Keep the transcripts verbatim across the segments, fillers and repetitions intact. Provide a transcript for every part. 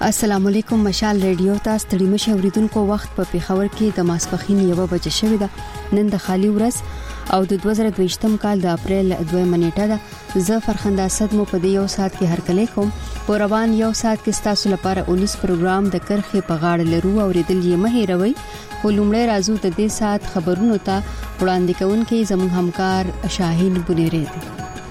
السلام علیکم. مشال ریډیو تاسو ته ډیمه شوریدونکو وخت په پیښور کې د ماسپخین یو بجې شوې ده. نن د خالی ورځ او د دوه زره دوه کال د اپریل دوه منېټه ده. زه فرخنده اسد مو په دې یو ساعت کې هرکلی کوم. په روان یو ساعت کې تاسو لپاره اونیس پروګرام د کرخې په غاړه لرو او ریدل یې مه هېروئ. خو لومړی راځو د دې ساعت خبرونو ته وړاندې کوونکې زموږ همکار شاهین بنيري دی.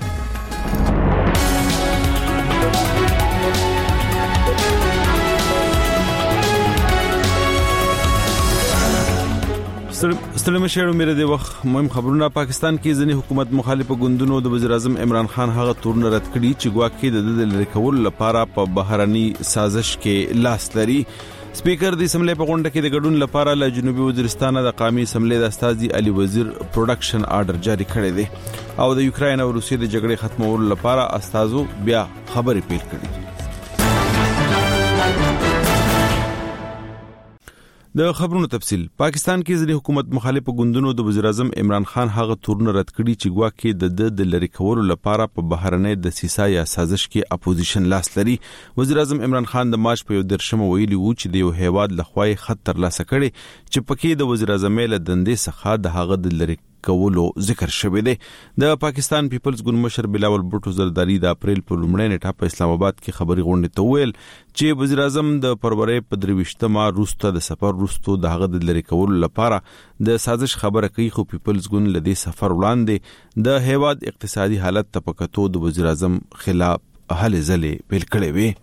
ستړي مشه امید دی وخت مهم خبرونه. پاکستان کې ځینې حکومت مخالف ګوندونو د وزیر اعظم عمران خان هغه تورن رد کړي چې ګواکې د د لری کول لپاره په بهرني سازش کې لاس لري. سپیکر د اسمبلی په غونډه کې د ګډون لپاره له جنوبي وزیرستان د قومي اسمبلی د استاذي علي وزیر پروډکشن آرډر جاری کړی دی او د یوکرين او روسیې د جګړې ختمولو لپاره استازو بیا خبرې پیل کړې. د خبرونو تفصيل. پاکستان کې ځینې حکومت مخالف ګوندونو د وزیر اعظم عمران خان هغه تورن رد کړي چې ګواکې د د لری کولو لپاره په بهرنۍ د سیسا یا سازش کې اپوزیشن لاس لري. وزیر اعظم عمران خان د مارچ په یو درشم ویلي و چې د یو هیواد لخوای خط تر لاسه کړي چې پکې د وزیر اعظم له دندې څخه د هغه د لری کولو ذکر شوی دی. د پاکستان پیپلز ګوند مشر بلاول بوټو زرداری د اپریل په لومړۍ نیټه په اسلام آباد کې خبري غونډه ته ویل چې وزیر اعظم د فروری په درويشتمه روسته د سفر روستو د هغه د لری کولو لپاره د سازش خبره کوي. خو پیپلز ګوند لدی سفر وړاندې د هیواد اقتصادي حالت ته پکتو د وزیر اعظم خلاف هلې ځلې پیل کړې وي.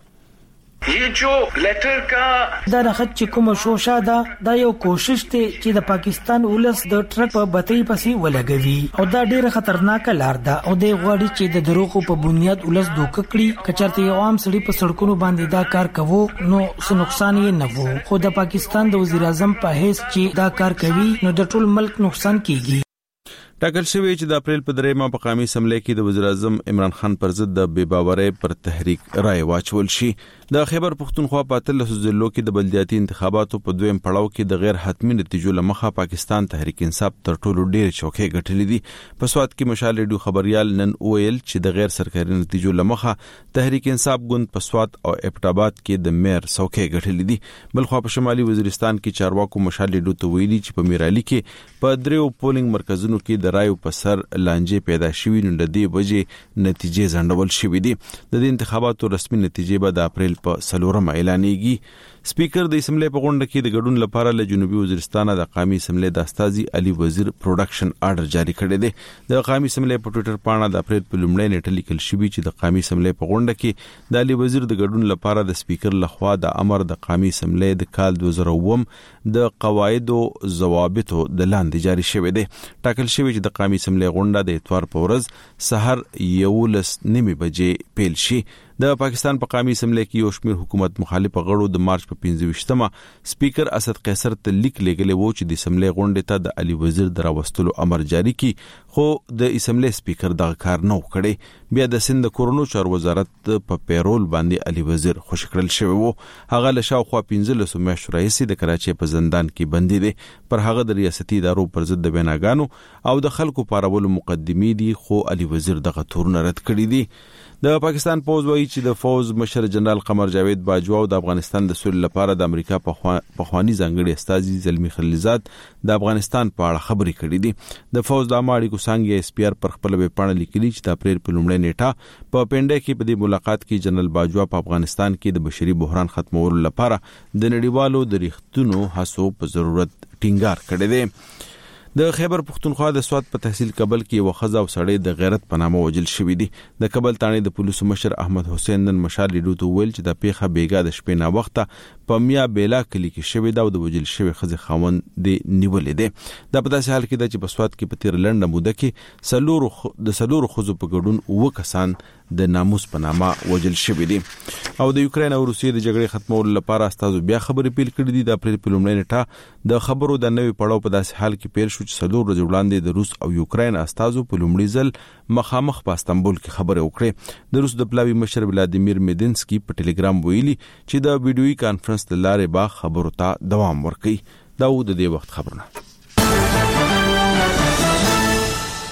یہ جو لیٹر کا دا رخت چې کوم شوشا دا دا یو کوشش ته چې د پاکستان ولس د ټرک په بتۍ پسې ولګوي او دا ډیره خطرناک لار ده او د غواړي چې د دروغو په بنیاد ولس دوک کړي. کچرته یو عام سړي په سړکونو باندې دا کار کوو نو څه نقصان یې نه وو. خو د پاکستان د وزیر اعظم په هیڅ چې دا کار کوي نو د ټول ملک نقصان کیږي. ټاکل شوی چې د اپریل په دریمه په قومي اسمبلی کې د وزیر اعظم عمران خان پر ضد د بے باورۍ پر تحریک رائے واچول شي. د خیبر پختونخوا په اتلس ضلعو کې د بلدیاتي انتخاباتو په دویم پړاو کې د غیر حتمی نتیجو لمخه پاکستان تحریک انصاف تر ټولو ډیر چوکۍ ګټلې دي. په سواد کې مشال ریډیو خبريال نن ویل چې د غیر سرکاري نتیجو لمخه تحریک انصاف ګوند په سواد او اپټاباد کې د میر څوکۍ ګټلې دي. بلخو په شمالي وزیرستان کې چارواکو مشال ریډیو ته ویلي چې په میرالي کې په دریو پولینګ مرکزونو کې د رایو په سر لانجې پیدا شوې نو د دې وجې نتیجې ځنډول شوې دي. د دې انتخاباتو رسمي نتیجې به د اپریل په څلورمه اعلانېږي. سپیکر د اسمبلی په غونډه کې د ګډون لپاره له جنوبي وزیرستان د قومي اسمبلی د استاذي علي وزیر پروډکشن آرډر جاری کړی دی. د قومي اسمبلی په ټوئیټر باندې د اپریل په لومړۍ نیټه لیکل شوی چې د قومي اسمبلی په غونډه کې د علي وزیر د ګډون لپاره د سپیکر لخوا د امر د قومي اسمبلی د کال دوه زره اووه د قواعد او ضوابطو د لاندې جاری شوی دی. ټاکل شوی چې د قومي اسمبلی غونډه د اتوار په ورځ سحر یولس نیمه بجې پیل شي. د پاکستان په قومي اسمبلی کې یو شمېر حکومت مخالف غړو د مارچ په پنځه ویشتمه سپیکر اسد قیصر ته لیک لګلې و چې د اسمبلی غونډې ته د علي وزیر د راوستلو امر جاری کړي خو د اسمبلی سپیکر دغه کار نه وکړي. بیا د سند کورونو چارو وزارت په پیرول باندې علي وزیر خوشی کړل شوی وو. هغه له شاوخوا پنځلس میاشتو راهیسې د کراچۍ په زندان کې بندي دی. پر هغه د ریاستي ادارو پر ضد د بیناګانو او د خلکو پارولو مقدمې دي خو علي وزیر دغه تورن رد کړی دي. د پاکستان پوز وایي چې د فوز مشر جنرال قمر جاوید باجوا او د افغانستان د سولې لپاره د امریکا په خواني ځانګړي استاذي زلمی خلیلزاد د افغانستان په اړه خبرې کړې دي. د فوز د اماړي کو څنګه اس پی آر پر خپل ویب پاڼه لیکلي چې د اپریل په لومړۍ نیټه په پنډه کې په دې ملاقات کې جنرال باجوا په افغانستان کې د بشري بحران ختمولو لپاره د نړیوالو د ریښتونو هڅو په ضرورت ټینګار کړی دی. د خیبر پختونخوا د سواد په تحصیل کابل کې یو خزه او سړی د غیرت په نامه وجل شوی دی. د کابل تانې د پولیسو مشر احمد حسین نن مشال ریډیو ته ویل چې د پیښه بیګا د شپې نه وخته په میا بیلا کلی کې شوی دا د وجل شوی خزه خاوند دی نیولې دی. دا په داسې حال کې د چې په سواد کې په تیر لنډه موده کې سلور د سلور خزو په ګډون و کسان د ناموس په نامه وجل شوی دي. او د یوکرين او روسیې د جګړې ختمولو لپاره استازو بیا خبرې پیل کړې دي. د اپریل په لومړۍ نیټه د خبرو د نوې پړاو په داسې حال کې پیل شو چې څلور ورځې وړاندې د روس او یوکرين استازو په لومړي ځل مخامخ په استانبول کې خبرې وکړې. د روس د پلاوي مشر ولادیمیر میدینسکي په ټلګرام ویلي چې د ویډیوي کانفرنس د لارې با خبرو ته دوام ورکړي. دا و د دې وخت خبرونه.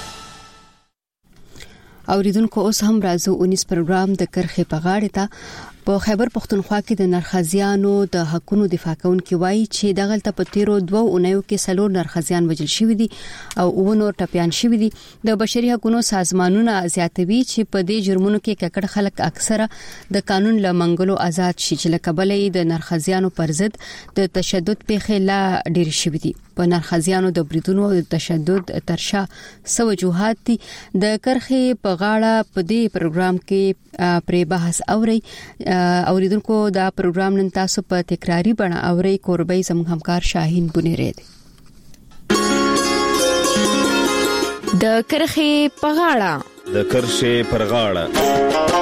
اوریدونکو اوس هم راځو اونیس پروګرام د کرخې په غاړه ته په خیبر پختونخوا کې د نرخزیانو د حقونو دفاع کوونکي وایي چې دغلته په تیرو دوه اونیو کې سلور نرخزیان وژل شوی دي او ونور ټپيان شوی دي. د بشري حقوقو سازمانونه زیاتوي چې په دې جرمونو کې ککړ خلک اکثره د قانون لمنګلو آزاد شي چې لکبلې د نرخزیانو پر ضد د تشدد پیښې لا ډېر شوی دي. په نرخزیانو د بریدونو او تشدد ترشا سو وجوهات دي. د کرخې په غاړه په دې پروګرام کې پرې بحث اوري اوریدونکو دا پروګرام نن تاسو په تکراری بڼه اوري. کوربې زموږ همکار شاهین بنيري دي. د کرخې په غاړه د کرخې پر غاړه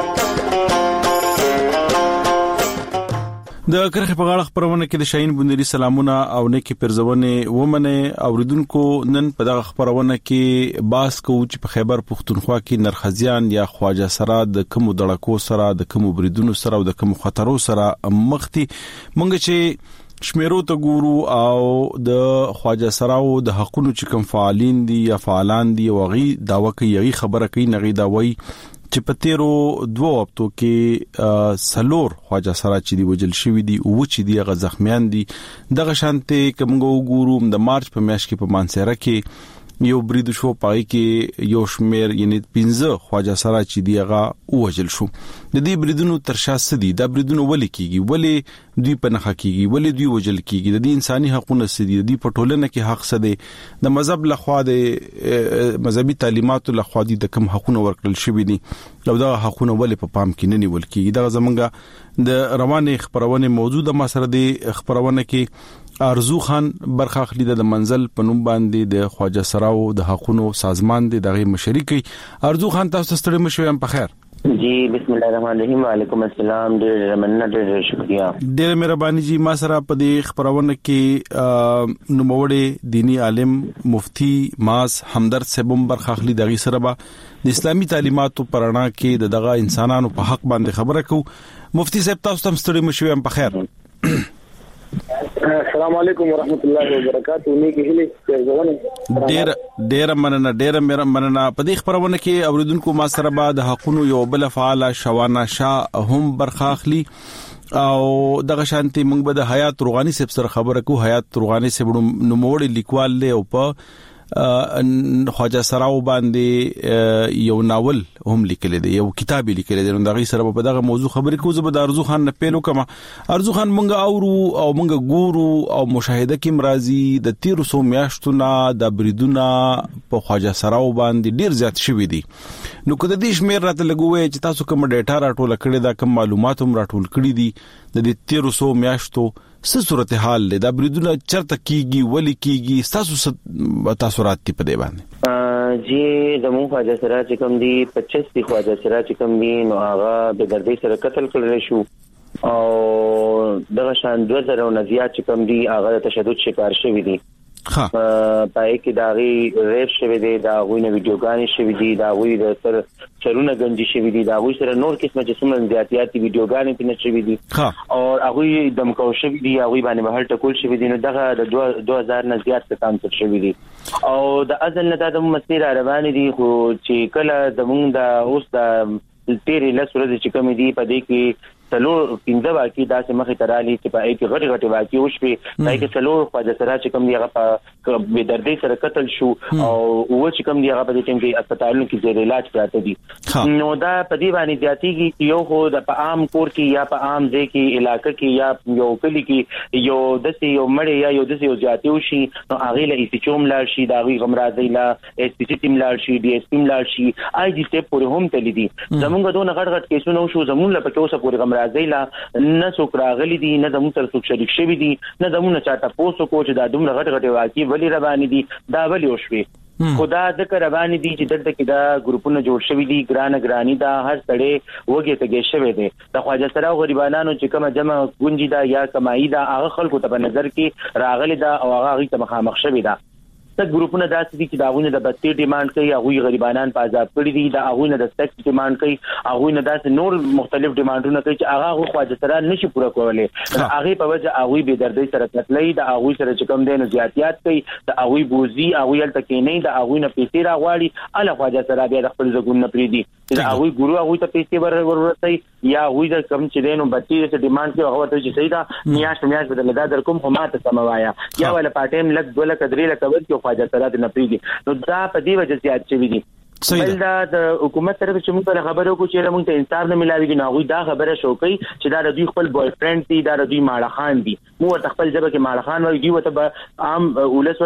د کرخې په غاړه خبرونه کې د شاهین بنيري سلامونه او نیکی پرزونه ومنه اوریدونکو. نن په دغه خبرونه کې باس کوو چې په خیبر پختونخوا کې نرخزیان یا خواجه سرا د کوم دړکو سره د کوم بریدونو سره او د کوم خطرو سره مختی مونږ چې شمیرو ته ګورو او د خواجه سراو د حقونو چې کوم فعالین دي یا فعالان دي وغي داوا کوي خبره کوي نغي داوي چې په تیرو دوه هفتو کې سلور خواجه سرا چې دی وجل شوی دی او چې دی غ زخمیان دي. دغه شانته کومګو ګورو د مارچ په میاشت کې په مانسره کې یو برید شو پای کې یو شمیر یعنی پنځه خواجه سرا چې دی غ وجل شو. د دې بریدونو ترشا سدي د بریدونو ولې کیږي ولې دوی په نخ کیږي ولې دوی وجل کیږي د دې انساني حقوقو سدي د دې په ټولنه کې حق سدي د مذهب لخوا د مذهبي تعلیماتو لخوا د کوم حقوقو ورکړل شوی دي او دا حقوقو ولې په پام کې نه نیول کیږي. دا زمونږه د روانه خبرونه موجوده ما سره د خبرونه کې ارزو خان برخه خلی د منزل په نوم باندې د خواجه سراو د حقوقو سازمان د دغه مشرکی. ارزو خان تاسو ستړي مشوي په خیر. جی بسم الله الرحمن الرحیم وعلیکم السلام. ډېر مننه ډېر شکریہ. ډېر مهرباني جی. ما سره په دې خبرونه کې نوموړی دینی عالم مفتی ماس همدرد صاحب برخه خلی دغه سره به د اسلامي تعلیماتو پرانا کې دغه انسانانو په حق باندې خبره کو. مفتی صاحب تاسو تم ستړي مشوي په خیر. السلام علیکم ورحمت الله وبرکاتہ. نیکی هلي ډیر ډیر مننه ډیر مننه. په دې خبرونه کې اوریدونکو ما سره بعد حقونو یو بل فعال شوانه شاه هم برخاخلی او دغه شانتي موږ به د حیات روغانی صاحب سره خبره کو. حیات روغانی صاحب نو موړ لیکوال له او په خواجه سراو باندې یو ناول هم لیکل دي یو کتاب لیکل دي. نو دغه سره په دغه موضوع خبرې کوو. زه به د ارزو خان نه پیلو کما. ارزو خان مونږ اورو او مونږ ګورو او مشاهده کې مرضی د تیرو سو میاشتو نه د بریدونه په خواجه سراو باندې ډیر زیات شوی دي. نو کله دې شمیر راته لګوي چې تاسو کوم ډیټا راټول کړی دا کوم معلومات هم راټول کړی دي د دې تیرو سو میاشتو څه صورتحال ده د بریدونه چرته کیږي ولې کیږي تاسو تاثرات په دې باندې؟ جی زموږ خواجه سرا چې کوم دی پچیس دی خواجه سرا چې کوم دی نو هغه به دردي سره قتل کړل شو او دغه شان دوه زره او زیات چې کوم دی هغه تشدد شکار شوی دی. ها پای کې داغي ریپ شوی دی دا غوینه ویډیوګانې شوی دی دا غوی د سر چرونه گنجي شوی دی دا غوی سره نور قسمه جسمه زیاتیاتي ویډیوګانې پنه شوی دي او هغه دمکو شوی دی هغه باندې بهر ټکول شوی دی. نو دغه د دوه هزار نه زیات کسان تر شوی دي او د ازل نه د مسیر روان دي خو چې کله زمونږ د اوس د تیرې لسورځ چې کوم دی په دې کې سلور پنځه واقعي داسې مخې ترالي چې په ایک غټ غټ واقعي وشوي دای کې سلور خواجه سرا چې کوم دی هغه په بے دردۍ سره قتل شو او و چې کوم دی هغه په دې ټیم کې هسپتالونو کې زیر علاج پراته دي. نو دا په دې باندې زیاتیږي یو خو د په عام کور کې یا په عام ځای کې علاقې کې یا یو کلی کې یو دسي یو مړی یا یو دسي یو زیاتیو شي نو هغه له ایسچوم لاړ شي دا غي غمرازي لا اس پی سی ټیم لاړ شي ډي اس پی لاړ شي آی جی سټیپ پورې هم تللی دي. زمونږ دوه غټ غټ کیسونه شو زمونږ لپاره کې اوسه پورې غمرازي لا نه څوک راغلي دي نه زموږ سره څوک شریک شوی دي نه زموږ چاته پوسو کو چې دا دومره غټ غټ واقعي ولې روان دي دا ولې وشوي. خدا ذکر روان دي چې دلته کې دا ګروپونه جوړ شوی دي ګران ګرانی دا هر سړی وګه ته شوی دي د خواجه سرا غریبانو چې کومه جمع گونجي دا یا کمایي دا هغه خلکو ته په نظر کې راغلي دا او هغه ته مخامخ شوی دا. څه ګروپونه داسې دي چې دا غوونه د بستي ډیماند کوي هغه غریبانان په آزاد کړی دي دا غوونه د سټیکس ډیماند کوي هغه نه داسې نور مختلف ډیماندونه کوي چې هغه خواجه سره نشي پوره کولای هغه په وجه هغه به دردي سره تللی دا هغه سره چې کوم دین زیاتیات کوي دا هغه بوزي هغه یل تکې نه دا هغه نه پیسې راغواړي ال خواجه سره بیا د خپل زګون نه پریدي چې هغه ګورو هغه ته پیسې ورورسي یا هغه د کم چې دینو بچی د ډیماند کې هغه ته چې صحیح دا میاش میاش بدل دا در کوم هم ته سموایا یا ولا پټیم لګ دوله کدرې لکه ور کې خواجه سره د نپریږي نو دا په دې وجه زیات شوی دي بل دا د حکومت طرف چې موږ خبرو کو چې موږ ته انصاف نه ملاويږي نو هغه دا خبره شو کوي چې دا د دوی خپل بوای فرند دي دا د دوی ماړه خان دي مو ورته خپل ځبه کې ماړه خان وایي دوی ته عام ولس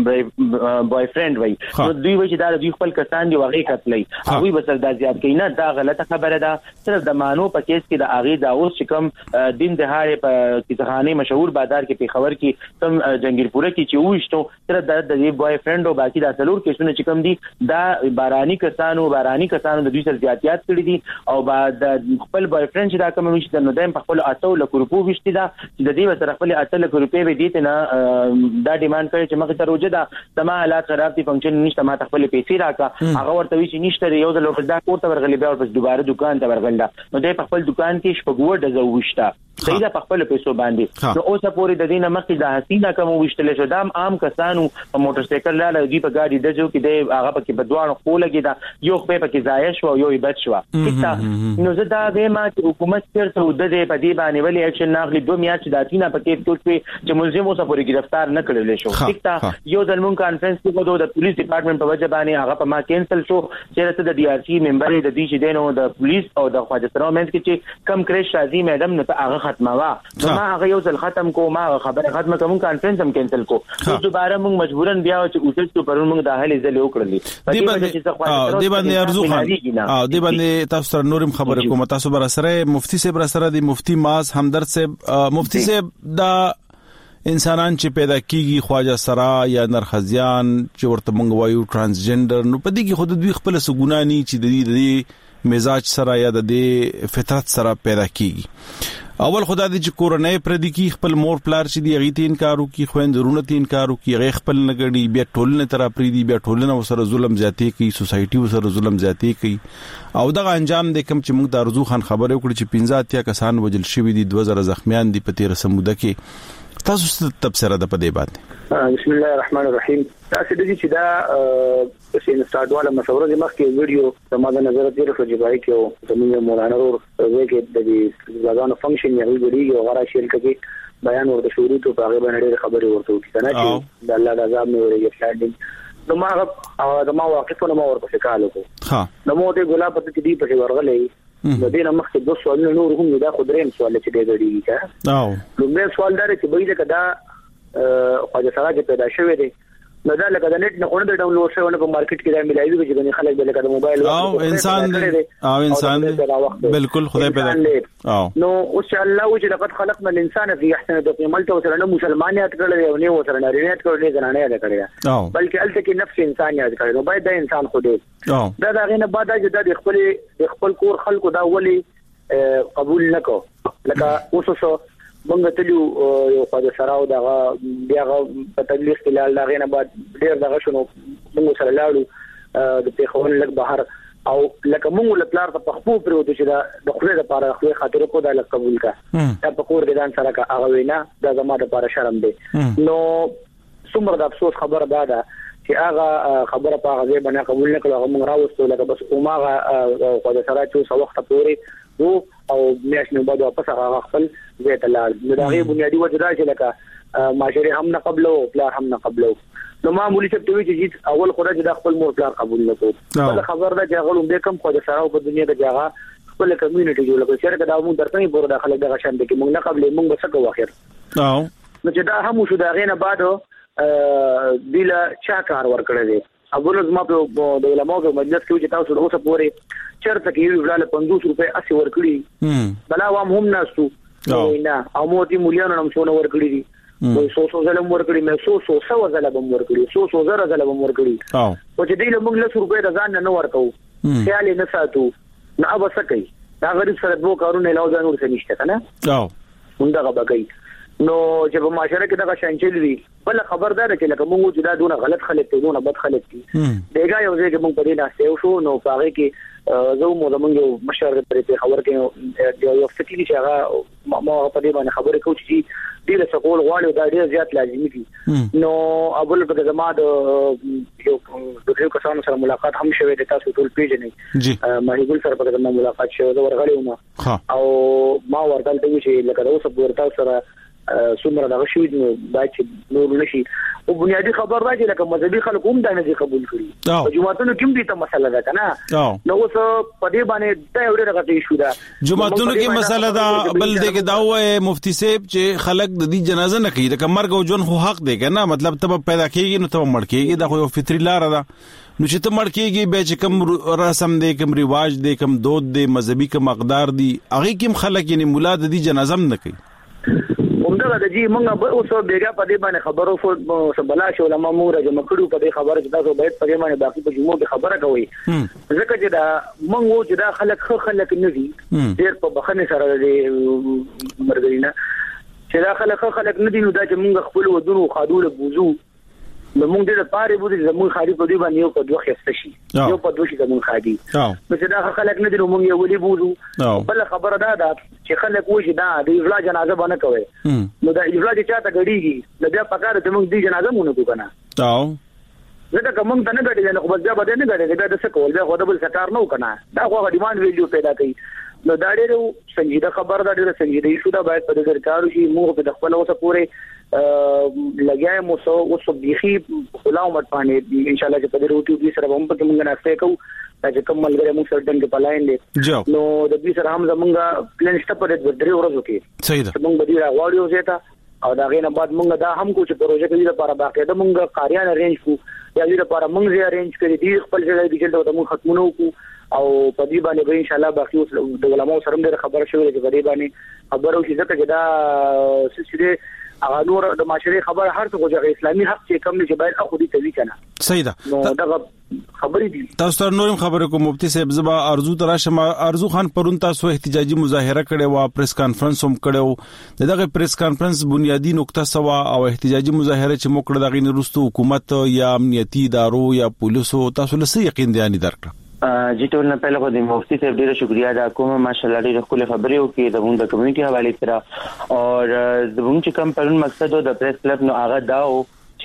ورته بوای فرند وایي نو دوی وایي چې دا د دوی خپل کسان دي واغې قتلې هغه بس دا زیات کوي نه دا غلطه خبره ده صرف د مانو په کیس کې د اغه دا اوس چې کوم دین دهاړې په کیسخانه مشهور بازار کې پیښور کې کوم جنگیرپوره کې چې وښتو صرف د دې بوای فرند او باقي د سلور کیسونه چې کوم دي دا بارا باراني کسانو باراني کسانو د دوی سره زیاتیات کړی دي او بعد خپل بوای فرند چې دا کوم وشته نو دایم په خپل اته لک روپو وشته دا چې د دې سره خپل اته لک روپې به دي ته نه دا ډیماند کوي چې مخ ته روجه دا سما حالات خراب دي فنکشن نشته ما خپل پیسې راکا هغه ورته وی چې نشته یو د لوکل دا کوته ورغلی بیا ورپس دوباره دکان ته ورغلنده نو دې په خپل دکان کې شپږ د زوښتا صحیح ده په خپل پیسو باندې نو اوسه پوری د دینه مخکې د حسینه کوم وشتل شو دا عام کسانو په موټر سایکل لاله دی په ګاډي دجو کې د هغه په بدوانو خولګي دا یو په پکې ځای شو یو بچ شو کته نو زه دا به ما چې حکومت چیرته ود دې په دې باندې ولی اکشن ناخلي دوه میاشتې د اتینه پکې ټوټ چې ملزم اوسه پوری گرفتار نه کړل شو کته یو د مون کانفرنس کې د پولیس ډپارټمنټ په وجه باندې هغه په ما کینسل شو چې د ډي ار سي ممبر د دې چې دینو د پولیس او د خواجه سرومنس کې چې کم کریش شازي میډم نه هغه ختمه وا نو ما هغه یو ځل ختم کو ما خبره ختمه کوم کانفرنس هم کینسل کو نو دوباره موږ مجبورن بیا چې اوسه ته پرون موږ د اهل ځل وکړلې دی باندې دی باندې ارزو خان او دی باندې تاسو سره نورم خبره کوم تاسو بر سره مفتی صاحب بر سره دی مفتی ماز همدرد صاحب مفتی صاحب دا انسانان چې پیدا کیږي خواجه سرا یا نرخزیان چې ورته موږ وایو ترانسجندر نو پدې کې خود دوی خپل سګونانی چې د دې مزاج سره یا د دې فطرت سره پیدا کیږي اول خدای دې چې کورنۍ پردي کی خپل مور پلار چې دی غیته انکارو کی خويندرونه ته انکارو کی غي خپل نګړي بیا ټولنه تر پردي بیا ټولنه وسره ظلم زیاتی کوي سوسايټي وسره ظلم زیاتی کوي او دغه انجام د کوم چې موږ د ارزو خان خبره وکړي چې پنځه اتیا کسان وجل شوی دي دوه زره زخمیان دي په تیر سموده کې تاسو څه تبصره ده په دې باندې بسم الله الرحمن الرحیم تاسو د دې چې دا سین سټارټواله مشوره د مخکې ویډیو سماده نظر تیر فجبای کې زموږ مولانا ور وګه د دې ځانو فنکشن یې ویډیو او غره شیر کې بیان ورته شروع ته هغه باندې خبرې ورته وکړه چې د الله د عذاب نه ورېږي فلانډینګ نو ما د ما واقفونه ما ورته کالو ها نو مو ته ګلاب په دې په ورغلې د دې نه مخکې دوه سوالونه نور هم دا خدریم سوال چې دې غړي کا او لومړی سوال دا چې به دې کدا خواجه سره چې پیدا شوی دی نو دا لکه د نت نه اون د ډاونلوډ شوی په مارکیټ کې دا ملایوي چې د خلک د لکه د موبایل او انسان او انسان بالکل خدای پیدا او نو او چې الله وجه لقد خلقنا الانسان في احسن تقويم ملته وسره نه مسلمانیت کړل او نه وسره نه رینیت کړل نه نه یاد کړی بلکې الته کې نفس انسان یاد کړی نو باید د انسان خو دې دا دا غینه بعد چې د خپل د خپل کور خلکو دا ولی قبول نکو لکه اوسو مونږ ته یو خواجه سراو دغه بیاغه په تبلیغ کې لاله دا غینه بعد ډیر دغه شنو مونږ سره لاړو د پیښون لک بهر او لکه مونږ له پلار ته پخپو پرو چې دا د خپل لپاره خو خاطر کو دا لک قبول کا دا په کور کې ځان سره کا هغه وینا دا زموږ لپاره شرم دی نو څومره د افسوس خبره ده دا چې هغه خبره په هغه باندې قبول نه کړو موږ راوستو لکه بس اوماغه خواجه سره چې څو وخت پورې وو او میاش نه بعد واپس هغه خپل زه ته لاړ نو دا غي بنیادی وجه دا چې لکه معاشره هم نه قبلو پلار هم نه قبلو نو معمولی څه ته وی چې اول خدای چې د خپل مور پلار قبول نه کوو دا خبر ده چې غلوم دې کم خو د سره په دنیا کې ځای خپل کمیونټي جوړ کړو چې دا موږ درته نه پوره داخله دغه شان دي چې موږ نه قبلې موږ بس کو اخر او نو چې دا هم شو دا غینه بعد بلا چا کار ور کړی دی ابول زما په د علماء په مجلس کې چې تاسو اوسه پورې چرته کې ویل پنځوس روپے اسی ور کړی بلا وام هم ناسو نه او مو دي مليانو هم څونه ور کړی دي وای سو سو زلم ور کړی مې سو سو سو زلم ور کړی سو سو زره زلم ور کړی او چې دې له موږ له روپے د ځان نه ور کوو خیال نه ساتو نه اب سکه دا غریب سره دوه کارونه لاو ځان ور سنشته کنه او موږ هغه بګی نو چې په معاشره کې دا شانچل وی بل خبردار چې لکه موږ چې دا دونه غلط خلک دي دونه بد خلک دي دغه یو ځای کې موږ په دې ناسته شو نو هغه کې زه مو زمونږ مشر په خبر کې یو فتیلی چې هغه ما په دې باندې خبرې کوم چې ډیر څه کول غواړي دا ډیر زیات لازمي دي نو اول په زما د یو د کسانو سره ملاقات هم شوه د تاسو ټول پیژنې ما هیګل سره په زما ملاقات شوه دا ورغلی ومه او ما ورته چې لکه اوس په ورته سره څومره دغه شوی نو دا چې نور نشي او بنیادی خبر راځي لکه مذهبي خلک هم دا نه قبول کړي او جماعتونو کوم دي ته مسله ده کنه نو اوس په دې باندې دا یو ډېر غټي شو دا جماعتونو کې مسله دا بل دې کې دا وای مفتی صاحب چې خلک د دې جنازه نه کوي لکه مرګ او ژوند خو حق دی کنه مطلب ته پیدا کیږي نو ته مړ کیږي دا خو یو فطری لار ده نو چې ته مړ کیږي به چې کوم رسم دی کوم رواج دی کوم دود دی مذهبي کوم مقدار دی هغه کوم خلک یعنی مولا د دې جنازه نه کوي همدا د جی مونږ به اوس بیګا په دې باندې خبرو فو بلا شو لمه مور جمع کړو په دې خبره چې تاسو باید په دې باندې باقي په جمعو کې خبره کوي ځکه چې دا مونږ چې دا خلک خو خلک نه دي ډېر په بخنه سره دې مرګینا چې دا خلک خو خلک نه دي نو دا چې مونږ خپل ودونو خادوله بوزو نو مونږ دې پاره بوزي زموږ خاري په دې باندې یو په دوه خسته شي یو په دوه شي زموږ خادي نو چې دا خلک نه دي نو مونږ یو ولي بوزو بل خبره دا ده چې خلک وایي دا د افلا جنازه باندې کوي نو دا افلا چې چاته غړيږي نو بیا پکاره ته مونږ دې جنازه مونږ کو کنه او زه کوم ته نه غړي نو بس بیا بده نه غړي دا څه کول بیا خو د بل سکار نه کنه دا خو ډیماند ویلیو پیدا کوي نو دا ډېر سنجیده خبر دا ډېر سنجیده شو دا باید په دې ذکر شي موږ په خپل اوسه پورې لګیا مو سو اوس بيخي خلاو مت باندې ان شاء الله چې په دې روټي دي سره هم په موږ نه افته کو چې کوم ملګری موږ سره دنګ په لاین دي نو د دې سره هم زمونږ پلان شته په دې درې ورځو کې صحیح ده موږ به دې راغواړو زیاته او دا غینه بعد موږ دا هم کو چې پروژه کې لپاره باقاعده موږ کاریان ارینج کو یا دې لپاره موږ یې ارینج کړی دي خپل ځای کې چې موږ ختمونو کو او په دې باندې به ان شاء الله باقي اوس د علماء سره د خبره شوې چې په دې باندې خبرو چې ځکه چې دا سلسله هغه نور د معاشري خبره هر څه غوږه اسلامي حق چې کوم چې باید اخو دي توی کنه صحیح ده نو دا خبرې دي تاسو تر نورم خبره کوم مفتی صاحب زبا ارزو تراشم ارزو خان پرون تاسو احتجاجي مظاهره کړي وا پریس کانفرنس هم کړو دغه پریس کانفرنس بنیادی نقطه سوا او احتجاجي مظاهره چې موکړه دغه نرستو حکومت یا امنیتي ادارو یا پولیسو تاسو له یقین دی نه درکړه جی ټول نه پهله خو د مفتی صاحب ډیره شکریا ادا کوم ماشاءالله ډیره خپل خبرې وکړي د موږ د کمیونټي حواله سره او د موږ چې کوم پرون مقصد د پریس کلب نو هغه داو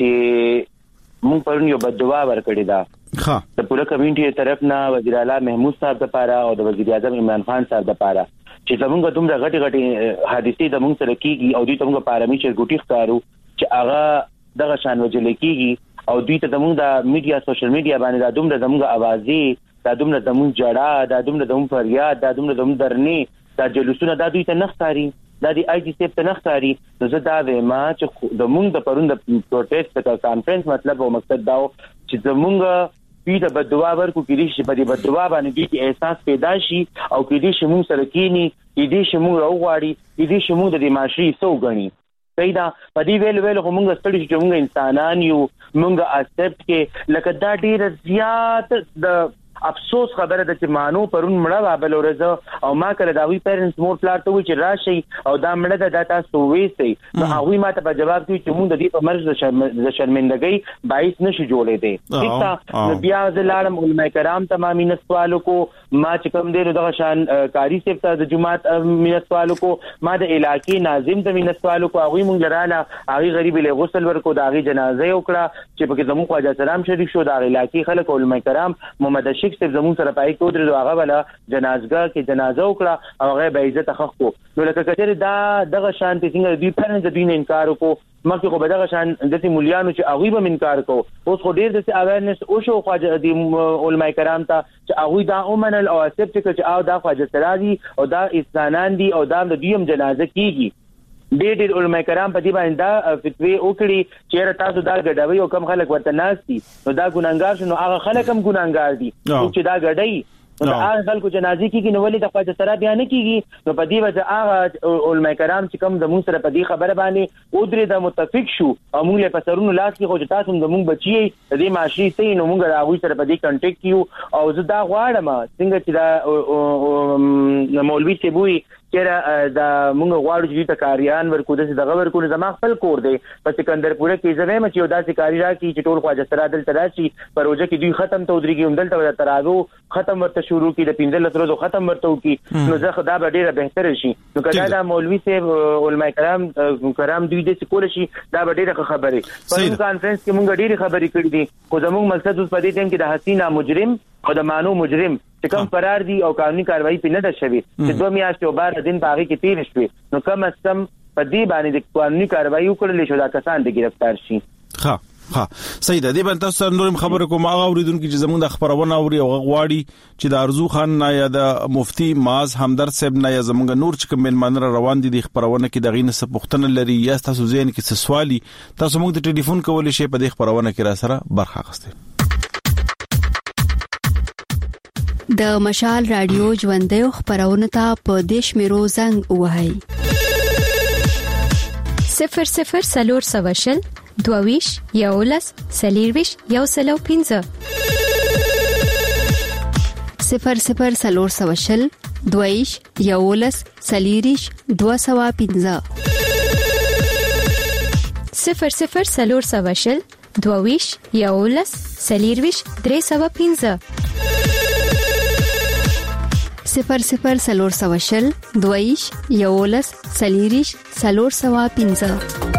چې موږ پرون یو بددعا ورکړی دا ها د پوره کمیونټي طرف نه وزیر اعلی محمود صاحب لپاره او د وزیر اعظم عمران خان صاحب لپاره چې زموږ دومره غټي غټي حادثې د موږ سره کیږي او دوی ته موږ پارامي چې ګوټي ښکارو چې هغه دغه شان وجل کیږي او دوی ته موږ د میډیا سوشل میډیا باندې د دومره زموږ اوازې دا دومره زمون جړه دا دومره زمون فریاد دا دومره زمون درنی دا جلوسونه دا دوی ته نختاري دا دی آی جی سیف ته نختاري نو زه دا وایم چې د مونږ د پرون د پروټیسټ د کانفرنس مطلب او مقصد دا چې زمونږ په د بددعا ورکو کې دي چې په دې بددعا باندې دې احساس پیدا شي او کې دې چې مونږ سره کینی کې دې چې مونږ راوغواړي کې دې چې مونږ د دې معاشري سو غني پیدا په دې ویل ویل خو مونږ ستړي چې مونږ انسانان یو مونږ اکسپټ کې لکه دا ډیر زیات د افسوس خبره ده چې مانو پرون مړه بابل ورځ او ما کړه دا وی پیرنټس مور پلار ته وی چې راشي او دا مړه ده د تاسو وېسي نو هغه ما ته په جواب کوي چې مونږ د دې په مرز د شرمندګۍ باعث نشو جوړې دي ټیک نو بیا ځلالم علماء کرام تمامي نسوالو کو ما چې کوم دی دغه شان کاری صاحب ته د جماعت مینسوالو کو ما د علاقې ناظم ته مینسوالو کو هغه مونږ لراله هغه غریب له غسل ورکو د هغه جنازه وکړه چې په زموږ خواجه سلام شریف شو د علاقې خلک علماء کرام محمد شیخ صاحب زمون سره پای کو درو هغه ولا جنازګه کې جنازه وکړه او هغه به عزت حق کو نو لکه کچره دا دغه شانتي څنګه دی پرنځ د دین انکار کو مکه خو به دغه شان د مولیانو چې هغه به انکار کو اوس خو ډیر د اویرنس او شو خواجه دی علماء کرام ته چې هغه دا اومنل او اکسپټ چې او دا خواجه سرادي او دا اسلامان دي او دا د دیم جنازه کیږي ډېر ډېر علماء کرام په دې باندې دا فتوی وکړي چې تاسو دا ګډوي او کم خلک ورته ناشتي نو دا ګناګار شنو هغه خلک هم ګناګار دي چې دا ګډي نو هغه خلکو جنازي کیږي نو ولې د خواجه سره بیا نه کیږي نو په دې وجه هغه علماء کرام چې کوم زمون سره په دې خبره باندې او درې د متفق شو او موږ له پسرونو لاس کې خو تاسو زمون بچي د دې معاشري سي نو موږ راغوي سره په دې کانټیکټ کیو او زه دا غواړم څنګه چې دا مولوی سی بوي چې دا موږ غواړو چې تکاریان ورکو د دغه ورکو زما خپل کور دی په سکندرپور کې زمې مچ یو داسې کاری را کی چې ټول خواجه سره دل تراشي پروژه کې دوی ختم ته ودرېږي هم دلته ترازو ختم ورته شروع کی د پینځل ترازو ختم ورته کی نو زه خدا به ډیره بهتر شي نو کله دا مولوی صاحب علماء کرام کرام دوی د سکول شي دا به ډیره خبره په کانفرنس کې موږ ډیره خبرې کړې دي خو زموږ مقصد اوس په دې ټیم کې د حسینا مجرم او د مانو مجرم چې کوم فرار دي او قانوني کاروایی پې نه ده شوې چې دوه میاشتې او بار دین باغې کې تیر شوې نو کم از کم په دې باندې د قانوني کاروایی وکړل شو دا کسان د گرفتار شي. ها ها صحیح ده. دې باندې تاسو نورم خبره کوم هغه اوریدونکو چې زموږ د خبرونه اوري او غواړي چې د ارزو خان نه یا د مفتی معاذ همدرد صاحب نه یا زموږ نور چې کوم ملمن روان دي د خبرونه کې دغې نه څه پوښتنه لري یا تاسو ځین کې څه سوالي تاسو موږ ته ټلیفون کولای شئ په دې خبرونه کې را سره برخه اخستئ. د مشال رادیو ژوندې خبرونه ته په دیش میرو زنګ وهاي صفر صفر سلور سواشل دوویش یولس سلیرویش یو سلو پینزه صفر صفر سلور سواشل دوویش یولس سلیریش دو سوا پینزه صفر صفر سلور سواشل دوویش یولس سلیرویش درې سوا پینزه صفر صفر سلور سواشل دویش یولس سلیریش سلور سوا پینزه.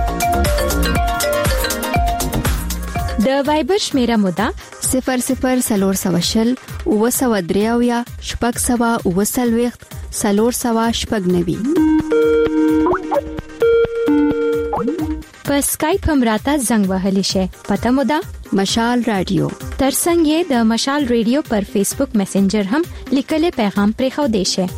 د وایبر شمیره مودا صفر صفر سلور سواشل او سوا دریاویا شپږ سوا او سلويخت سلور سوا شپږ نوي. په سکایپ هم راته زنګ وهلی شي پته مودا مشال رادیو ترڅنګ یې د مشال رادیو پر فیسبوک میسنجر هم لیکلي پیغام پرې خو دی شي.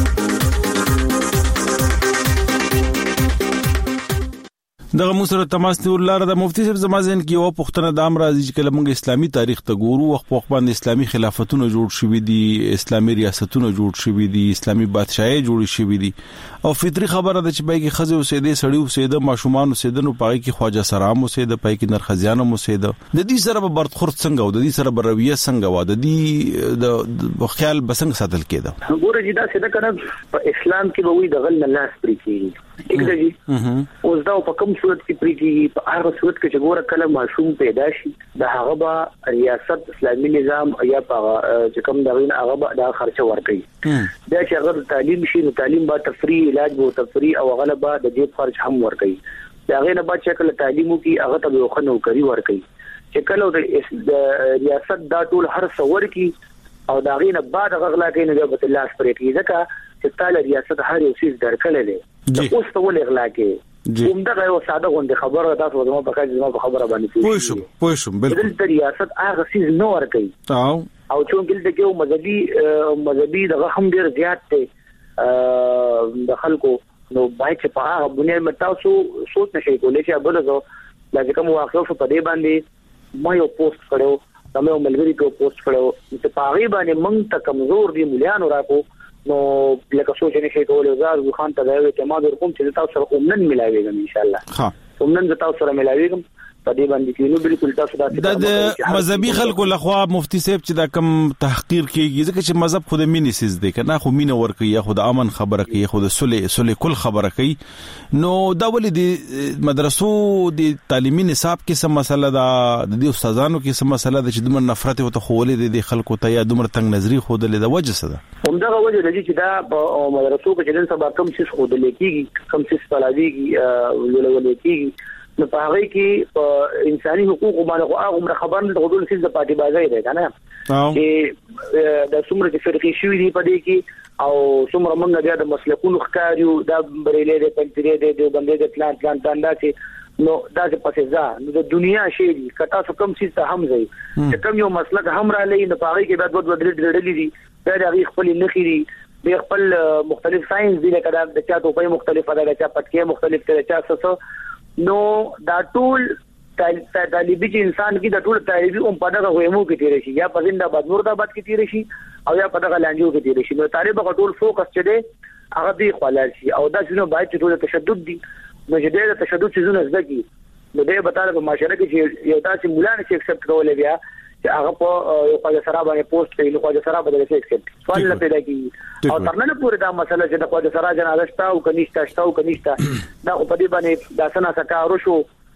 دغه موسره تماس نیول لاره د مفتی صاحب زمازن کې یو پښتنه د امر راځي چې کله موږ اسلامي تاریخ ته ګورو وخت په وخت باندې اسلامي خلافتونه جوړ شوي دي اسلامي ریاستونه جوړ شوي دي اسلامي بادشاہي جوړ شوي دي او فطري خبره ده چې باقي خزه اوسېده سړی اوسېده ماشومان اوسېده نو پای کې خواجه سرام اوسېده پای کې نرخزیان اوسېده د دې سره به برخورد څنګه او د دې سره برویه څنګه و د دې د خیال بسنګ ساتل کېده ګوره چې دا څه کنه په اسلام کې به وي د غل نه لاس پرې کېږي ټیک اوس دا په کوم صورت کې پرې کېږي په هغه صورت کې چې ګوره کله معصوم پیدا شي د هغه به ریاست اسلامي نظام یا په چې کوم دغه هغه به د خرچه ورکړي دا چې هغه تعلیم شي نو تعلیم به تفریح علاج به تفریح او غلبه د جیب خرچ هم ورکړي دا غي نه بعد چې کله تعلیم وکي هغه ته یو خنو کوي ورکړي چې کله د ریاست دا ټول هر څور کې او دا غي نه بعد غلا کوي نو به الله سپری کوي ځکه چې تعالی ریاست هر یو شی درکړل دي اوس ته ول اغلا کوي همدغه یو ساده غونډه خبره تاسو زما په کار زما په خبره باندې پوه شو پوه شو بالکل د ریاست هغه شی نو ورکړي او او چې دلته کې مذهبي مذهبي دغه هم ډیر زیات ته د خلکو نو باید چې په هغه بنیاد متاسو سوچ نشي کولای چې ابلزو لکه کوم واقعو په دې باندې ما یو پوسټ کړو دا مې ملګری ته پوسټ کړو چې په هغه باندې موږ ته کمزور دي مليانو راکو نو لکه سوچ نشي کولای زار خان ته دا وي چې ما در کوم چې تاسو سره کومنن ملاويږم ان شاء الله ها کومنن تاسو سره ملاويږم په دې باندې کې نو بالکل تاسو دا د مذهبي خلکو لخوا مفتی صاحب چې دا کم تحقیر کیږي ځکه چې مذهب خود مینې سیز دی کنه خو مینه ور کوي یا خود امن خبره کوي خود صلح صلح کل خبره کوي نو دا ولې د مدرسو د تعلیمي نصاب کې څه مسله ده د استادانو کې څه مسله ده چې دمر نفرت او تخولې د خلکو ته یا دمر تنگ نظری خود له د وجه څه ده همدغه وجه لري چې دا په مدرسو کې چې نن سبا کم څه خود لکېږي کم څه پلاویږي ولول کېږي نو په هغه کې په انساني حقوق باندې هغه خبر نه غوډول سیس د پارټي بازار دی کنه چې د څومره چې فرقي شوی دی په دې کې او څومره موږ بیا د مسلکونو ښکاریو د بریلې د پنځري د بندې د پلان پلان تاندا چې نو دا چې پسې ځه نو د دنیا شی دی کټا څو کم سیس ته هم ځي چې کم یو مسلک هم را لې نو په هغه کې بعد ود ډېرې دي دا د خپل نخري د خپل مختلف ساينس دی لکه د چا ټوپې مختلفه ده د چا پټکي مختلف ده چا څه نو دا ټول طالبي چې انسان کې د ټول طالبي هم په دغه ویمو کې تیر شي یا په زنده‌باد مرادآباد کې تیر شي او یا په دغه لانجو کې تیر شي نو طالب هغه ټول فوکس چي دي هغه دی خلل شي او دا څنګه باید چې ټول تشدد دي نو چې د تشدد څخه زونه زدي نو د بتاله په معاشره کې چې یو تاسو مولا نه چې اکسپټ کولای بیا چې هغه په یو خواجه سرا باندې پوسټ کوي نو خواجه سرا بدل شي اکسپټ سوال نه پیدا کیږي او ترنه پورې دا مسله چې د خواجه سرا جنازه شته او کنيشته شته او کنيشته دا په دې باندې دا سنا سکارو شو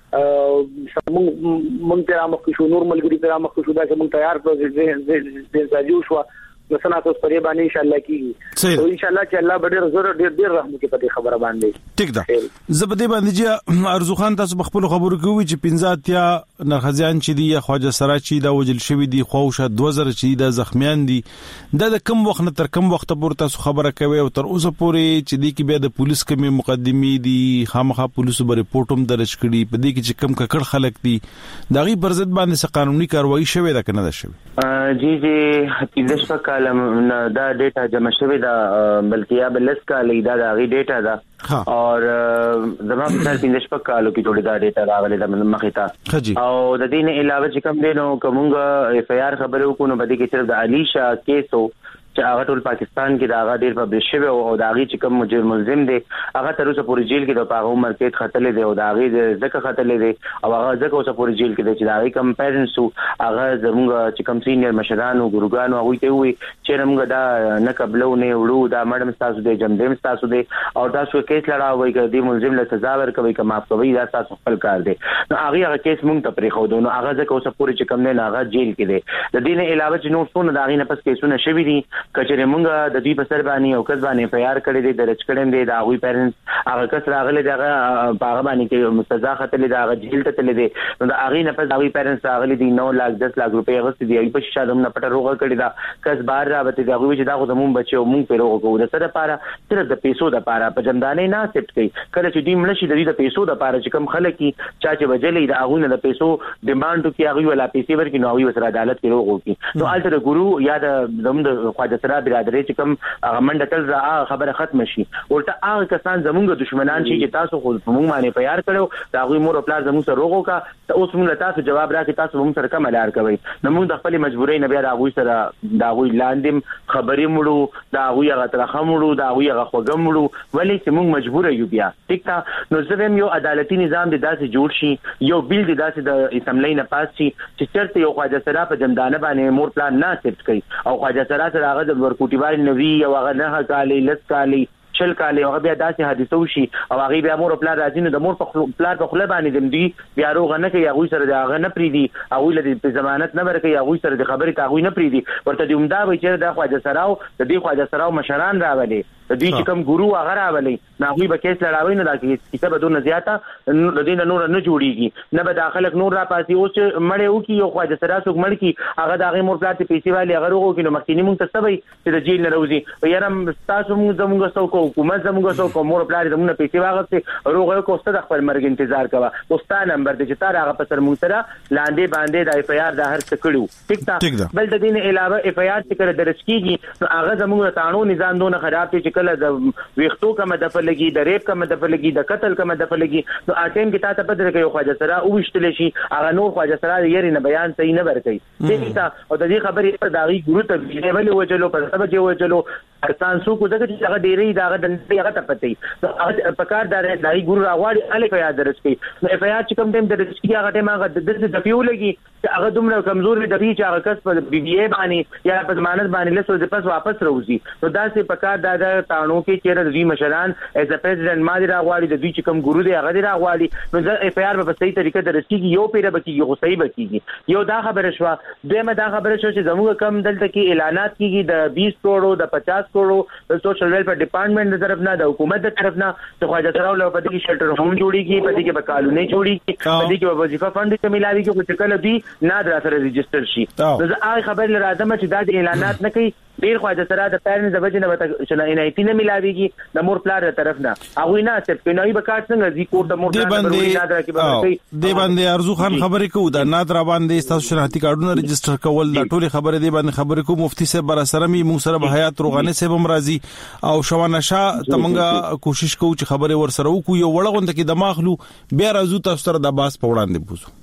مونږ ته رامخ شو نور ملګری ته رامخ شو دا چې مونږ تیار کړو چې زاجو شو نو سنا تاسو پرې باندې ان شاء الله کیږي او ان شاء الله چې الله ډېر زور ډېر ډېر رحم کوي په دې خبره باندې ټیک ده زبدي باندې چې ارزو خان تاسو خپل خبرو کوي چې پنځاتیا نرخزیان چې دی خواجه سرا چې دا وجل شوی دی خوښه دوه زره چې دا زخمیان دي د کم وخت نه تر کم وخت پورې تاسو خبره کوي او تر اوسه پورې چې دی کې بیا د پولیس کمی مقدمي دي خامخا پولیسو بر ریپورتوم درج کړي په دې کې چې کم ککړ خلک دي داغي برزت باندې څه قانوني کاروایی شوه دا کنه ده شوی جی جی پنځه کالم دا ډیټا جمع شوی دا بلکې یا بلس کال دا غي ډیټا دا اور زما په تر پنځه شپږ کالو کې ټول دا ډیټا راغلي د مخیتا او د دې نه علاوه چې کوم دینو کومه اف آی آر خبرو کو نو بده کې صرف د علي شاه کیسو چې هغه ټول پاکستان کې دا هغه ډیر پبلش شوی او دا غي چې کوم مجرم ملزم دي هغه تر اوسه پورې جیل کې د پاغو مارکیټ خطلې دي او دا غي ځکه خطلې دي او هغه ځکه اوسه پورې جیل کې دي چې دا غي کم پیرنټس هغه زموږ چې کوم سینیئر مشران او ګروګان هغه ته وي چې موږ دا نه قبلو نه وړو دا مړم تاسو دې جمدیم تاسو دې او تاسو کیس لړاوي کې د ملزم له سزا ورکوي کما کوي دا تاسو خپل کار دی نو هغه هغه کیس موږ ته پرې خو دو نو هغه ځکه اوسه پورې چې کوم نه هغه جیل کې دي د دې نه علاوه چې نو څونه دا غي نه پس کیسونه شوي دي کچره موږ د دې په سر باندې او کس باندې پیار کړی دی درج کړم دی دا غوي پیرنټس هغه کس راغله دغه باغ باندې کې مستزا خطلې دا جیل ته تللی دی نو دا هغه نه په دغه پیرنټس راغلي دي نو لاک دس لاک روپے غوښتي دی په شاده نه پټه روغه کړی دا کس بار راوته دا غوي چې دا خو زمون بچو مونږ په روغه کوو د سره لپاره صرف د پیسو د لپاره په جندانې نه سټ کوي کله چې دې ملشي د دې د پیسو د لپاره چې کم خلک کی چا چې وجلې دا هغه نه د پیسو ډیماند کوي هغه ولا پیسې ورکې نو هغه سره عدالت کې روغه کوي نو الته ګورو یا د زموږ د خواجه سرا برادرۍ چې کم هغه منډه تل را خبره ختم شي ورته هغه کسان زمونږ دشمنان چې تاسو خو موږ باندې پیار کړو دا غوي مور خپل زموږ سره روغو کا اوس موږ تاسو جواب راکې تاسو موږ سره کوم لار کوي نو موږ د خپل مجبورۍ نه بیا دا غوي سره دا غوي لاندې خبرې مړو دا غوي هغه ترخه مړو دا غوي هغه خوګم مړو ولې چې موږ مجبور یو بیا ټیک تا نو زم یو عدالتي نظام د داسې جوړ شي یو بیل د داسې د اسمبلی نه پاس شي چې چرته یو خواجه سرا په جمدانه باندې مور پلان نه سټ کوي او خواجه سرا سره هغه د ورکوټي باندې نوي او هغه نه کالي لس کالي چل کالي هغه بیا داسې حادثه وشي او هغه بیا مور خپل راځي نو د مور په خپل په خپل باندې دم دي بیا روغه نه کوي هغه سره هغه نه پریدي هغه له په ضمانت نه ورکوي هغه سره د خبرې هغه نه پریدي ورته دی عمدا وي چې د خواجه سراو د دې خواجه سراو مشران راولي د دې چې کوم ګورو هغه راولي نه هغه به کیس لړاوي نه دا کیسه به دونه زیاته د دې نه نور نه جوړيږي نه به داخلك نور را پاسي او چې مړې او کی یو خواجه سرا څوک مړ کی هغه د هغه مور پلاټ پیسې والی هغه روغو کې نو مخکینی مونږ ته سبي چې د جیل نه راوځي یارم تاسو موږ زموږ سو کو حکومت زموږ سو کو مور پلاټ زموږ پیسې واغسته روغو کو ست د خپل مرګ انتظار کوا اوستا نمبر د چې تار هغه په سر مونږ سره لاندې باندې د اف آی آر د هر څه کړو ټیک تا بل د دې علاوه اف آی آر چې کړه درج کیږي نو هغه زموږ قانون نظام دونه خراب دي چې کله د ویختو کم دفه لګي د ریپ کم دفه لګي د قتل کم دفه لګي نو اټیم کې تاسو په درکې خواجه سرا او وشتل شي هغه نور خواجه سرا یې نه بیان صحیح نه ورکړي دې تا او د دې خبرې په داغي ګورو ته ویلې وجلو په سبب چې وجلو ارسان سو کو دغه چې هغه ډېری داغه د هغه ته پته په کار دار داغي ګورو راغواړي الف یاد درس کوي نو اف آی آر چې کوم ټیم درس کوي هغه ټیم هغه د دې د پیو لګي چې هغه دومره کمزور دی چې هغه کس په بي بي اي باندې یا په ضمانت باندې لسو د پس واپس راوځي نو دا سه په کار دار تانو کې چې د دې مشران ایز ا پریزیدنت ما دی راغواړي د دې چې کوم ګورو دی هغه دی راغواړي نو د اف آی آر په صحیح طریقه درسيږي یو پیره بکیږي خو صحیح بکیږي یو دا خبره شو دویمه دا خبره شو چې زموږ کم دلته کې اعلانات کیږي د بیس کروڑو د پچاس کروڑو د سوشل ویلفیر ډپارټمنټ د طرف نه د حکومت د طرف نه د خواجه سراو له پدې کې شلټر ہوم جوړیږي پدې کې بکالونه جوړیږي پدې کې وظیفه فند ته ملاوي کې خو کله دی نه دراسه ريجستر شي نو زه هغه خبر لرادم چې دا اعلانات نه کوي ډیر خواجه سرا د پیرنټ د وجه نه وته شنه ان آی ټی نه ملاويږي د مور پلار تر طرف نه هغه نه چې په نوې بکار څنګه زی کوټ د مور پلار نه راکې باندې دی باندې ارزو خان خبرې کو د نادر باندې تاسو شناختی کارډونه ريجستر کول د ټولي خبرې دی باندې خبرې کو مفتي صاحب بر سره می موږ سره به حیات روغانه صاحب هم راضي او شوانه شاه تمنګه کوشش کوو چې خبرې ور سره وکړو یو وړغوند کې دماغلو بیا راځو تاسو سره د باس په وړاندې بوزو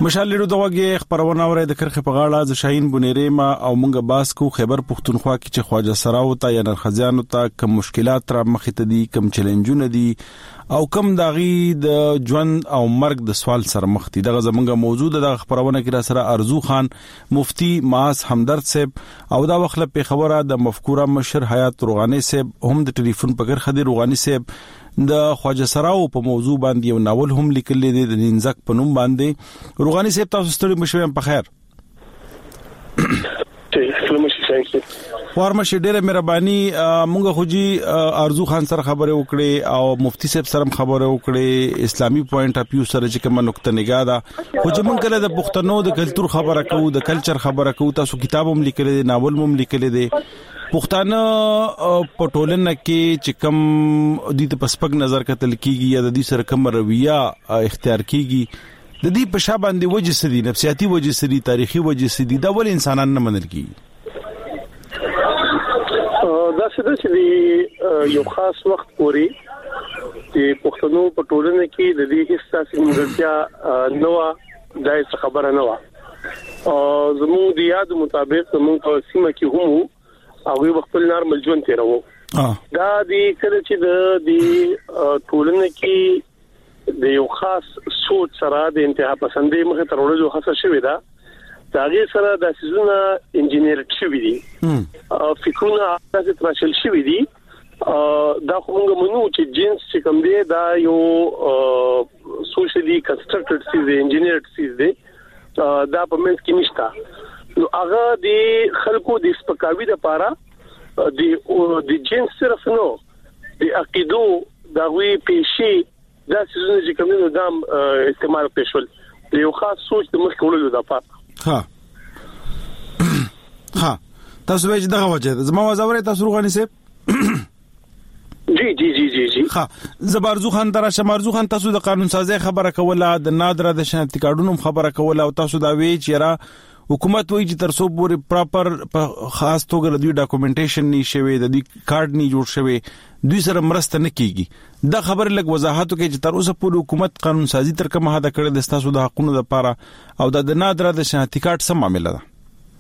مشال لرو دغه خبرونه اورې د کرخه په غاړه ز شاهین بنيري ما او مونږه باس کو خیبر پختونخوا کې چې خواجه سراو ته یا نرخزیانو ته کوم مشکلات را مخې ته دي کوم چیلنجونه دي او کوم داغي د ژوند او مرګ د سوال سره مخ دي دغه زمونږه موجوده د خبرونه کې را سره ارزو خان مفتی ماس همدرد صاحب او دا وخت په خبره د مفکوره مشر حیات روغانی صاحب هم د ټلیفون په کرخه دی روغانی صاحب د خواجه سراو په موضوع باندې یو ناول هم لیکل دي د نینزک په نوم باندې روغانی صاحب تاسو ستړي مشوم په خیر ورمشه ډیره مهرباني مونږ خو جی ارزو خان سره خبره وکړي او مفتی صاحب سره خبره وکړي اسلامي پوینټ اپ یو سره چې کومه نقطه نگاه ده خو چې مونږ کله د پښتنو د کلچر خبره کوو د کلچر خبره کوو تاسو کتاب هم لیکل دي ناول هم لیکل دي پښتانه په ټولنه کې چې کوم د پسپک نظر کتل کیږي یا د دې سره کوم رویه اختیار کیږي د دې په شابه باندې وجه سدي نفسیاتي وجه سدي تاریخي وجه سدي دا ول انسانان نه منل کیږي دا څه چې یو خاص وخت پوري چې پښتنو په ټولنه کې د دې حصہ سیمګړتیا نو دا خبره نه و زموږ د یاد مطابق زموږ په سیمه کې هم هغه خپل نارمل ژوند تیرو دا د کله چې د د ټولنه کې د یو خاص سوچ سره د انتها پسندې مخه تر ورځو خاصه شوې ده داغه سره د سيزونه انجینیر شوې دي فکرونه تاسو تراشل شوې دي دا کومه منو چې جنس چې کوم دی دا یو سوشلی کنسټرکټډ سیز انجینیر سیز دی دا په منځ کې نشته نو هغه د خلکو د سپکاوي د پاره د د جنس صرف نو د عقیدو دا وی پېشي دا سيزونه چې کوم نو دام استعمال پېښول د یو خاص سوچ د مخ کولو د پاره ها ها تاسو وایي دغه وجه زما وزاوري تاسو روغانی صاحب جی جی جی جی جی ها زبرزو خان تر شمرزو خان تاسو د قانون سازي خبره کوله د نادره د شناختی کارډونو خبره کوله او تاسو دا وی چې را حکومت وایي چې تر څو پورې پراپر خاص توګه د ډاکومېنټیشن نشوي د دې کارت نه جوړ شوی دوی سره مرسته نه کیږي دا خبر لګ وضاحت کوي چې تر اوسه پورې حکومت قانون سازي تر کومه حد کړی د تاسو د حقونو لپاره او د نادره د شناختی کارت سم معاملې ده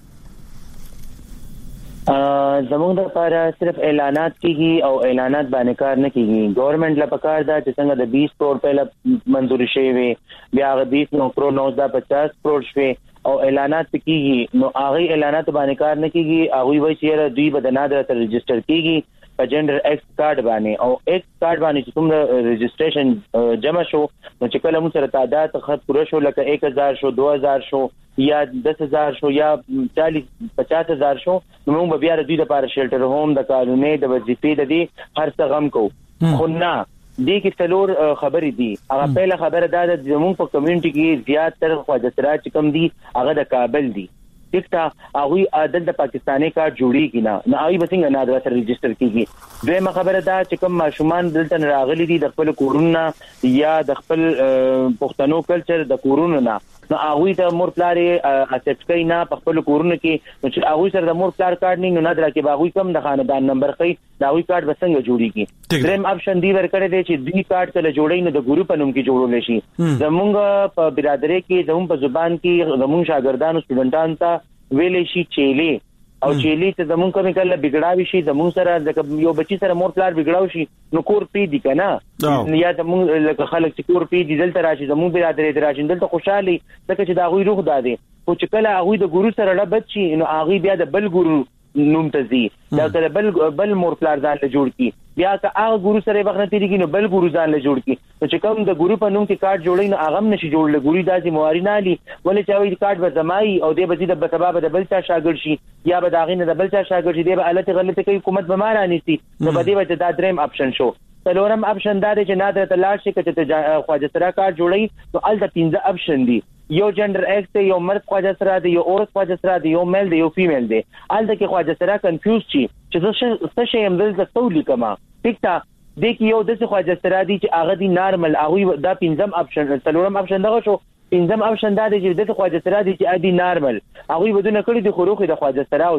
زموږ د لپاره صرف اعلانات کیږي او اعلانات باندې کار نه کیږي ګورنمنت لا پکار دا چې څنګه د بیس کروڑ په منځوري شوی وي بیا غ بیس نو کروڑ نو دا پچاس کروڑ شوی او اعلانات کیږي نو هغه اعلانات باندې کار نه کیږي هغه وایي چې دوی به د نادره تر رجستر کیږي په جندر ایکس کارت باندې او ایکس کارت باندې چې کوم رجستریشن جمع شو نو چې کله موږ سره تعداد خط پوره شو لکه एक हज़ार شو दो हज़ार شو یا दस हज़ार شو یا चालीस पचास हज़ार شو نو موږ بیا د دوی لپاره شیلټر هوم د قانوني د وظیفې د دې هر څه غم کو خو نه دې کې څلور خبرې دي هغه پهله خبره دا ده چې موږ په کمیونټي کې زیات تر خواجه سراج چې کم دي هغه د کابل دي ټیکټا هغه عادل د پاکستاني کارت جوړیږي نه نه هغه بسنګ نادره سره رجستر کیږي دویمه خبره دا چې کوم ماشومان دلته راغلي دي د خپل کورونه یا د خپل پښتنو کلچر د کورونو نه نو هغه ته مور پلارې اټچ کین نه په خپل کورونه کې نو چې هغه سره د مور پلار کارت نه نو نادره کې هغه کم د خاندان نمبر خي دا هغه کارت بسنګ جوړیږي دریم اپشن دی ورکړی دی چې دوی کارت ته جوړی نه د ګروپ نوم کې جوړول شي زمونږ په برادری کې زموږ په زبان کې زموږ شاګردانو سټوډنټانو ته ویلې شي چيلي او چيلي ته زمون کوم کله بګړاوي شي زمون سره د یو بچی سره مور پلار بګړاو شي نو کور پی دي کنه یا زمون لکه خلک چې کور پی دي دلته راشي زمون برادری ته راشي دلته خوشحالي دغه چې دا غوي روح دادي او چې کله هغه د ګورو سره لبد شي نو هغه بیا د بل ګورو نوم تزي دا کله بل بل مور پلار ځان له جوړ کی بیا که هغه ګورو سره وخت نه تیریږي نو بل ګورو ځان له جوړ کی نو چې کوم د ګورو په نوم کې کارت جوړین هغه هم نشي جوړل ګوري داسې مواري نه لي ولې چې وایي کارت به زمای او د بزید په سبب د بل چا شاګرد شي یا به داغینه د بل چا شاګرد شي د غلطي غلطي کوي حکومت به مارا نيسي نو په دې وجه دا دریم اپشن شو څلورم اپشن دا دی چې نادره تلاش شي چې خواجه سره کارت جوړي نو ال د پنځه اپشن دي یو جندر ایکس دی یو مرد خواجه سره دی یو عورت خواجه سره دی یو میل دی یو فیمیل دی ال د کې خواجه سره کنفیوز شي چې څه شی هم دلته تولی کما ټیک تا د کې یو د خواجه سره دی چې هغه دی نارمل هغه دا پنځم اپشن څلورم اپشن دغه شو پنځم اپشن دا دی چې د خواجه سره دی چې ادي نارمل هغه بدون کړی دی خروخي د خواجه سره و دی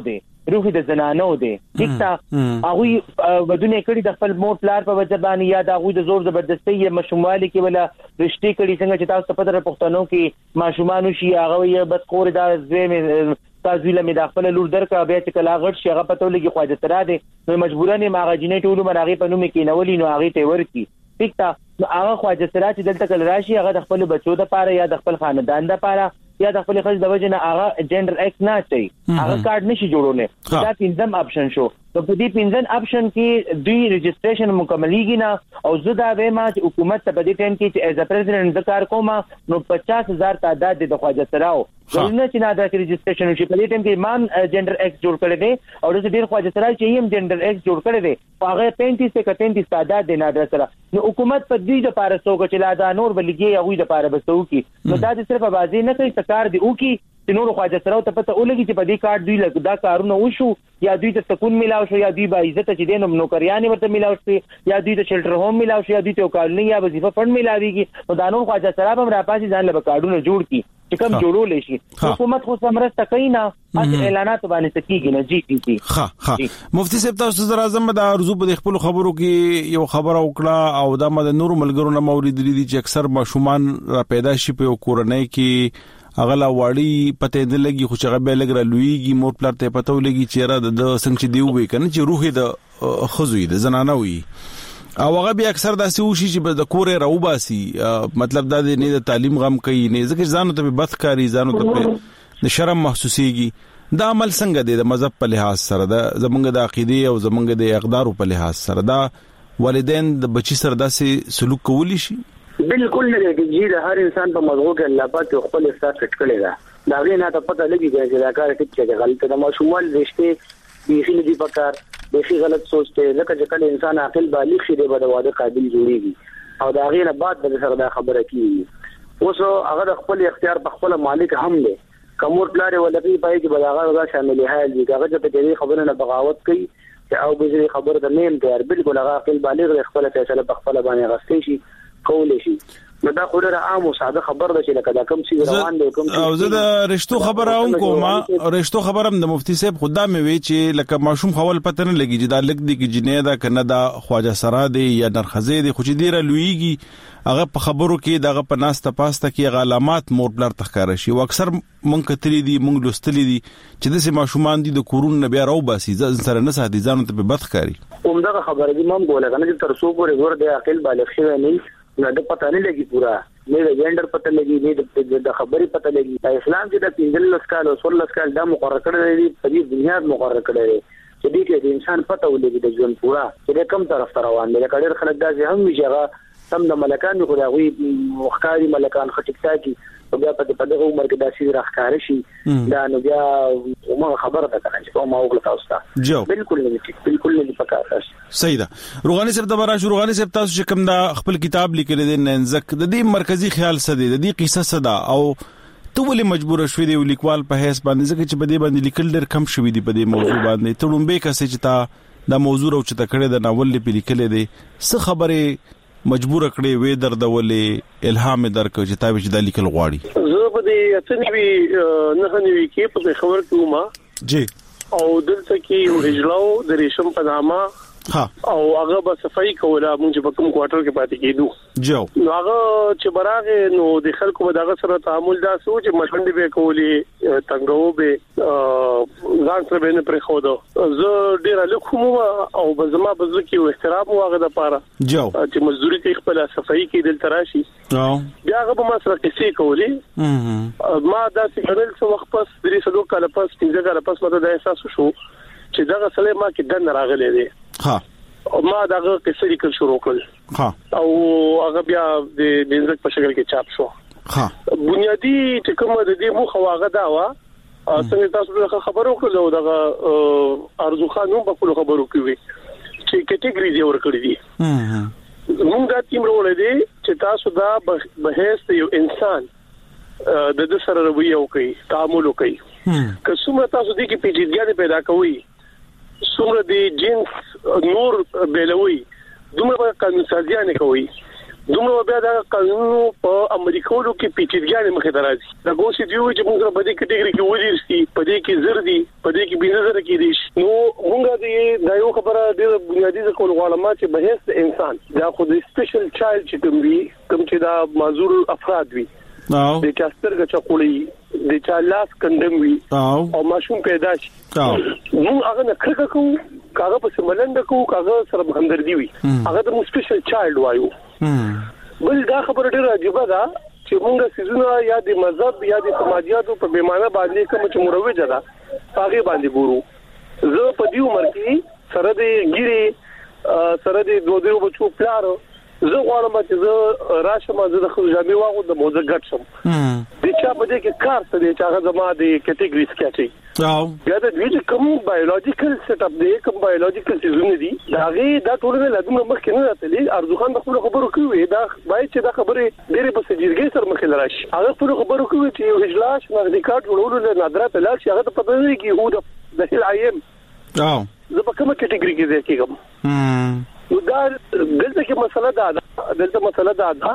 روح د زنانو دی ټیکتا هغه بدونه کړي د خپل مور پلار په وجه باندې یا د هغه د زور زبردستي یا مشومالي کې ولا رښتې کړي څنګه چې تاسو په پدر پښتنو کې ماشومان شي هغه یې بس خور دا زوی تاسو له مې د خپل لور درکا بیا چې کلا غټ شي هغه پته لګي خواجه تر ده نو مجبورانه ماغجینې ټولو مرغي په نوم کې نولې نو هغه ته ورکی ټیکتا نو هغه خواجه تر چې دلته کل راشي هغه د خپل بچو د پاره یا د خپل خاندان د پاره یا د خپل خځې د وجه نه هغه جندر ایکس نه چي هغه کارت نشي جوړونه دا پنځم اپشن شو نو په دې پنځم اپشن کې دوی رجسټریشن مکملېږي نه او زه دا وایم چې حکومت ته په دې ټیم کې چې ایز ا پریزیډنټ د کار کومه نو پچاس هزار تعداد د خواجه تراو ورنه چې نه دا رجسټریشن شي په دې ټیم کې مان جندر ایکس جوړ کړی دی او د ډیر خواجه تراو چې هم جندر ایکس جوړ کړی دی هغه پینتیس ته پینتیس تعداد د نادر سره نو حکومت په دې لپاره څوک چې لا دا نور بلګي هغه د لپاره بسو کی نو دا د صرف بازي نه کوي کار دی او کی چې نور خواجه سره ته پته ولګي چې په دې کارت دوی لګ دا کارونه وشو یا دوی ته سکون ملاو شو یا دوی با عزت چې دینم نوکریانې ورته ملاو شي یا دوی ته شیلټر هوم ملاو شي یا دوی ته کارونه یا وظیفه فند ملاويږي نو دا نور خواجه سره هم را پاسي ځان له کارونه جوړ کی چې کوم جوړول شي حکومت خو سمرسته کوي نه اته اعلانات باندې سکیږي نه جی ټي پی ها ها مفتي صاحب تاسو صدر اعظم د ارزو په خپل خبرو کې یو خبره وکړه او دا د نور ملګرو نه مورید دي چې اکثر ماشومان را پیدا شي په کورنۍ کې اغلا واړی پته نه لګي خو چې غبه لګره لویږي مور پلار ته پته ولګي چې را د څنګه دی وې کنه چې روح د خزوی د زنانه وي او هغه به اکثر داسې وشي چې د کورې راوباسي مطلب دا نه د تعلیم غم کوي نه ځکه ځانو ته به بدکاری ځانو ته د شرم محسوسيږي دا عمل څنګه دی د مذهب په لحاظ سره د زمونږ د عقیده او زمونږ د اقدارو په لحاظ سره دا والدین د بچی سره داسې سلوک کولی شي بالکل نه دی د هر انسان په مزغو کې الله پاک خپل احساس فټ کړی دا دا غي نه ته پته لګي چې دا کار ټیک چې غلط ده ماشومان رښتې بیخي نه دی پکار بیخي غلط سوچته ځکه چې کله انسان عاقل بالغ شي د واده قابل جوړيږي او دا غي نه بعد د سره دا خبره کیږي اوس هغه خپل اختیار په خپل مالک هم دی کومور پلار ولغي پای کې بلاغه شامل هال دي هغه چې په دې خبره نه بغاوت کوي او به خبره د نیم دی بالکل هغه عاقل بالغ خپل فیصله په خپل باندې غستې شي کول شي نو دا خو ډېر عام او ساده خبر ده چې لکه دا کوم څه روان دي کوم او زه د رښتو خبره هم کوم رښتو خبرم د مفتي صاحب خدا مې وی چې لکه ماشوم خول پته نه لګي چې دا لګ دي کې جنې دا کنه دا خواجه سره دی یا نرخزه دی خو چې ډیره لویږي هغه په خبرو کې دغه په ناسته پاسته کې علامات مور بلر تخکار شي او اکثر مونږ کتري دي مونږ لوستلې دي چې د سه ماشومان دي د کورون نه بیا راو باسي ځن سره نه ساتي ځان ته به بدخاري اومدغه خبره دي مم ګوله کنه چې تر څو پورې زور د عقل بالغ شوی نه نه د پته نه لګي پورا نه د جندر پته لګي نه د خبرې پته لګي اسلام چې د پنځل لسکال او څول لسکال د مقرره کړی دی په دې بنیاد مقرره کړی دی چې دې کې د انسان پته ولګي د ژوند پورا چې کوم طرف ته روان دی لکه ډېر خلک دا چې هم ویږي سم د ملکان خو دا وی مخکاري ملکان خټک ساکي او بیا په دغه عمر کې دا شي راخکار شي دا نو بیا عمر خبره ده کنه چې ما وګړه تاسو ته بالکل نه بالکل نه پکاره صحیح ده روغاني صاحب د برا روغاني صاحب تاسو چې کوم دا خپل کتاب لیکل دي ننزک د دې مرکزی خیال څه دی د دې قصه څه ده او ته ولې مجبور شوې دی لیکوال په هیڅ باندې ځکه چې په دې باندې لیکل ډېر کم شوې دي په دې موضوع باندې ته لومبه کسې چې تا دا موضوع او چې تا کړې د ناول په لیکل دي څه خبره مجبور کړې وې دردولې الهام درک چې تا به د لیکل غواړي زه په دې اتنوي نه نوي کې په خبر کې ما جی او دلته کې ورجلاو د ریشم په نامه ها او هغه به صفائی کوله مونږ په کوم کوارټر کې پاتې کېدو جو نو هغه چې براغه نو د خلکو په دغه سره تعامل دا سوچ مشندې به کولې څنګه به ځان سره به نه پرې خو دا زه ډیر له کومه او بزما بزو کې احترام واغه د پاره جو چې مزدوري کې خپل صفائی کې دل تراشي او بیا هغه به ما سره کیسې کولې ما دا څنګه څو وخت پس درې سلو کال پس پنځه کال پس ماته د احساس شو چې دغه سلې ما کې دن راغلي دي ها ما دغه کیسې لیکل شروع کړل ها او هغه بیا د دینزک په شکل کې چاپ شو ها بنیادی چې کومه د دې مخ واغه دا وا څنګه تاسو خبرو کړلو دغه ارزو خانوم په خپل خبرو کې وي چې کټګوري دی ورکړي دي موږ دا ټیم ورولې دي چې تاسو دا بحث یو انسان د د سره رویه کوي تعامل کوي که څومره تاسو دې کې پیچیدګي پیدا کوي څومره د جنس نور بلوي دومره قانون سازیانه کوي دومره بیا دا قانون په امریکایانو کې پیچیدګي مخه درازي دا ګوسی دیو چې موږ په دې کټګوري کې ودیرسي په دې کې زر دي په دې کې بینه زر کې دي نو موږ دې دا یو خبره د بنیادی ځکه غواړم چې بهس انسان دا خو د سپیشل چایلډ چې کوم وي کوم چې دا معذور افراد وي او د چاسترګه چقولي د چا لاس کندم وي او ماشوم پیدا شي نو هغه نه کرکه کو کاغه په سملند کو کاغه سره همدردي وي هغه د سپیشل چایلډ وایو بل دا خبره ډیره عجیب ده چې موږ سيزونه یا د مذهب یا د سماجیاتو په بیمانه باندې کوم چې مروج ده هغه باندې ګورو زه په دې عمر کې سره د ګيري سره د دوه دیو بچو پلار زه غواړم چې زه راشم زه د خپل جامع واغو د موزه ګټ شم د چا په دې کې کار څه دی چې هغه زما د کټګوري سکیچي او دا د دې کوم بایولوژیکل سیټ اپ دی کوم بایولوژیکل سيزونه دي دا غي دا ټول نه لازم مخکې نه راتلي ارزوخان د خپل خبرو کوي دا باید چې دا خبره ډېرې په سجیرګي سره مخې لراشي هغه خپل خبرو کوي چې یو اجلاس مغزي کارت جوړولو له نادرات لاله چې هغه په پدې کې هو د هیل ایم او زه په کومه کټګوري کې ځای کېږم نو دا دلته کې مسله دا ده دلته مسله دا ده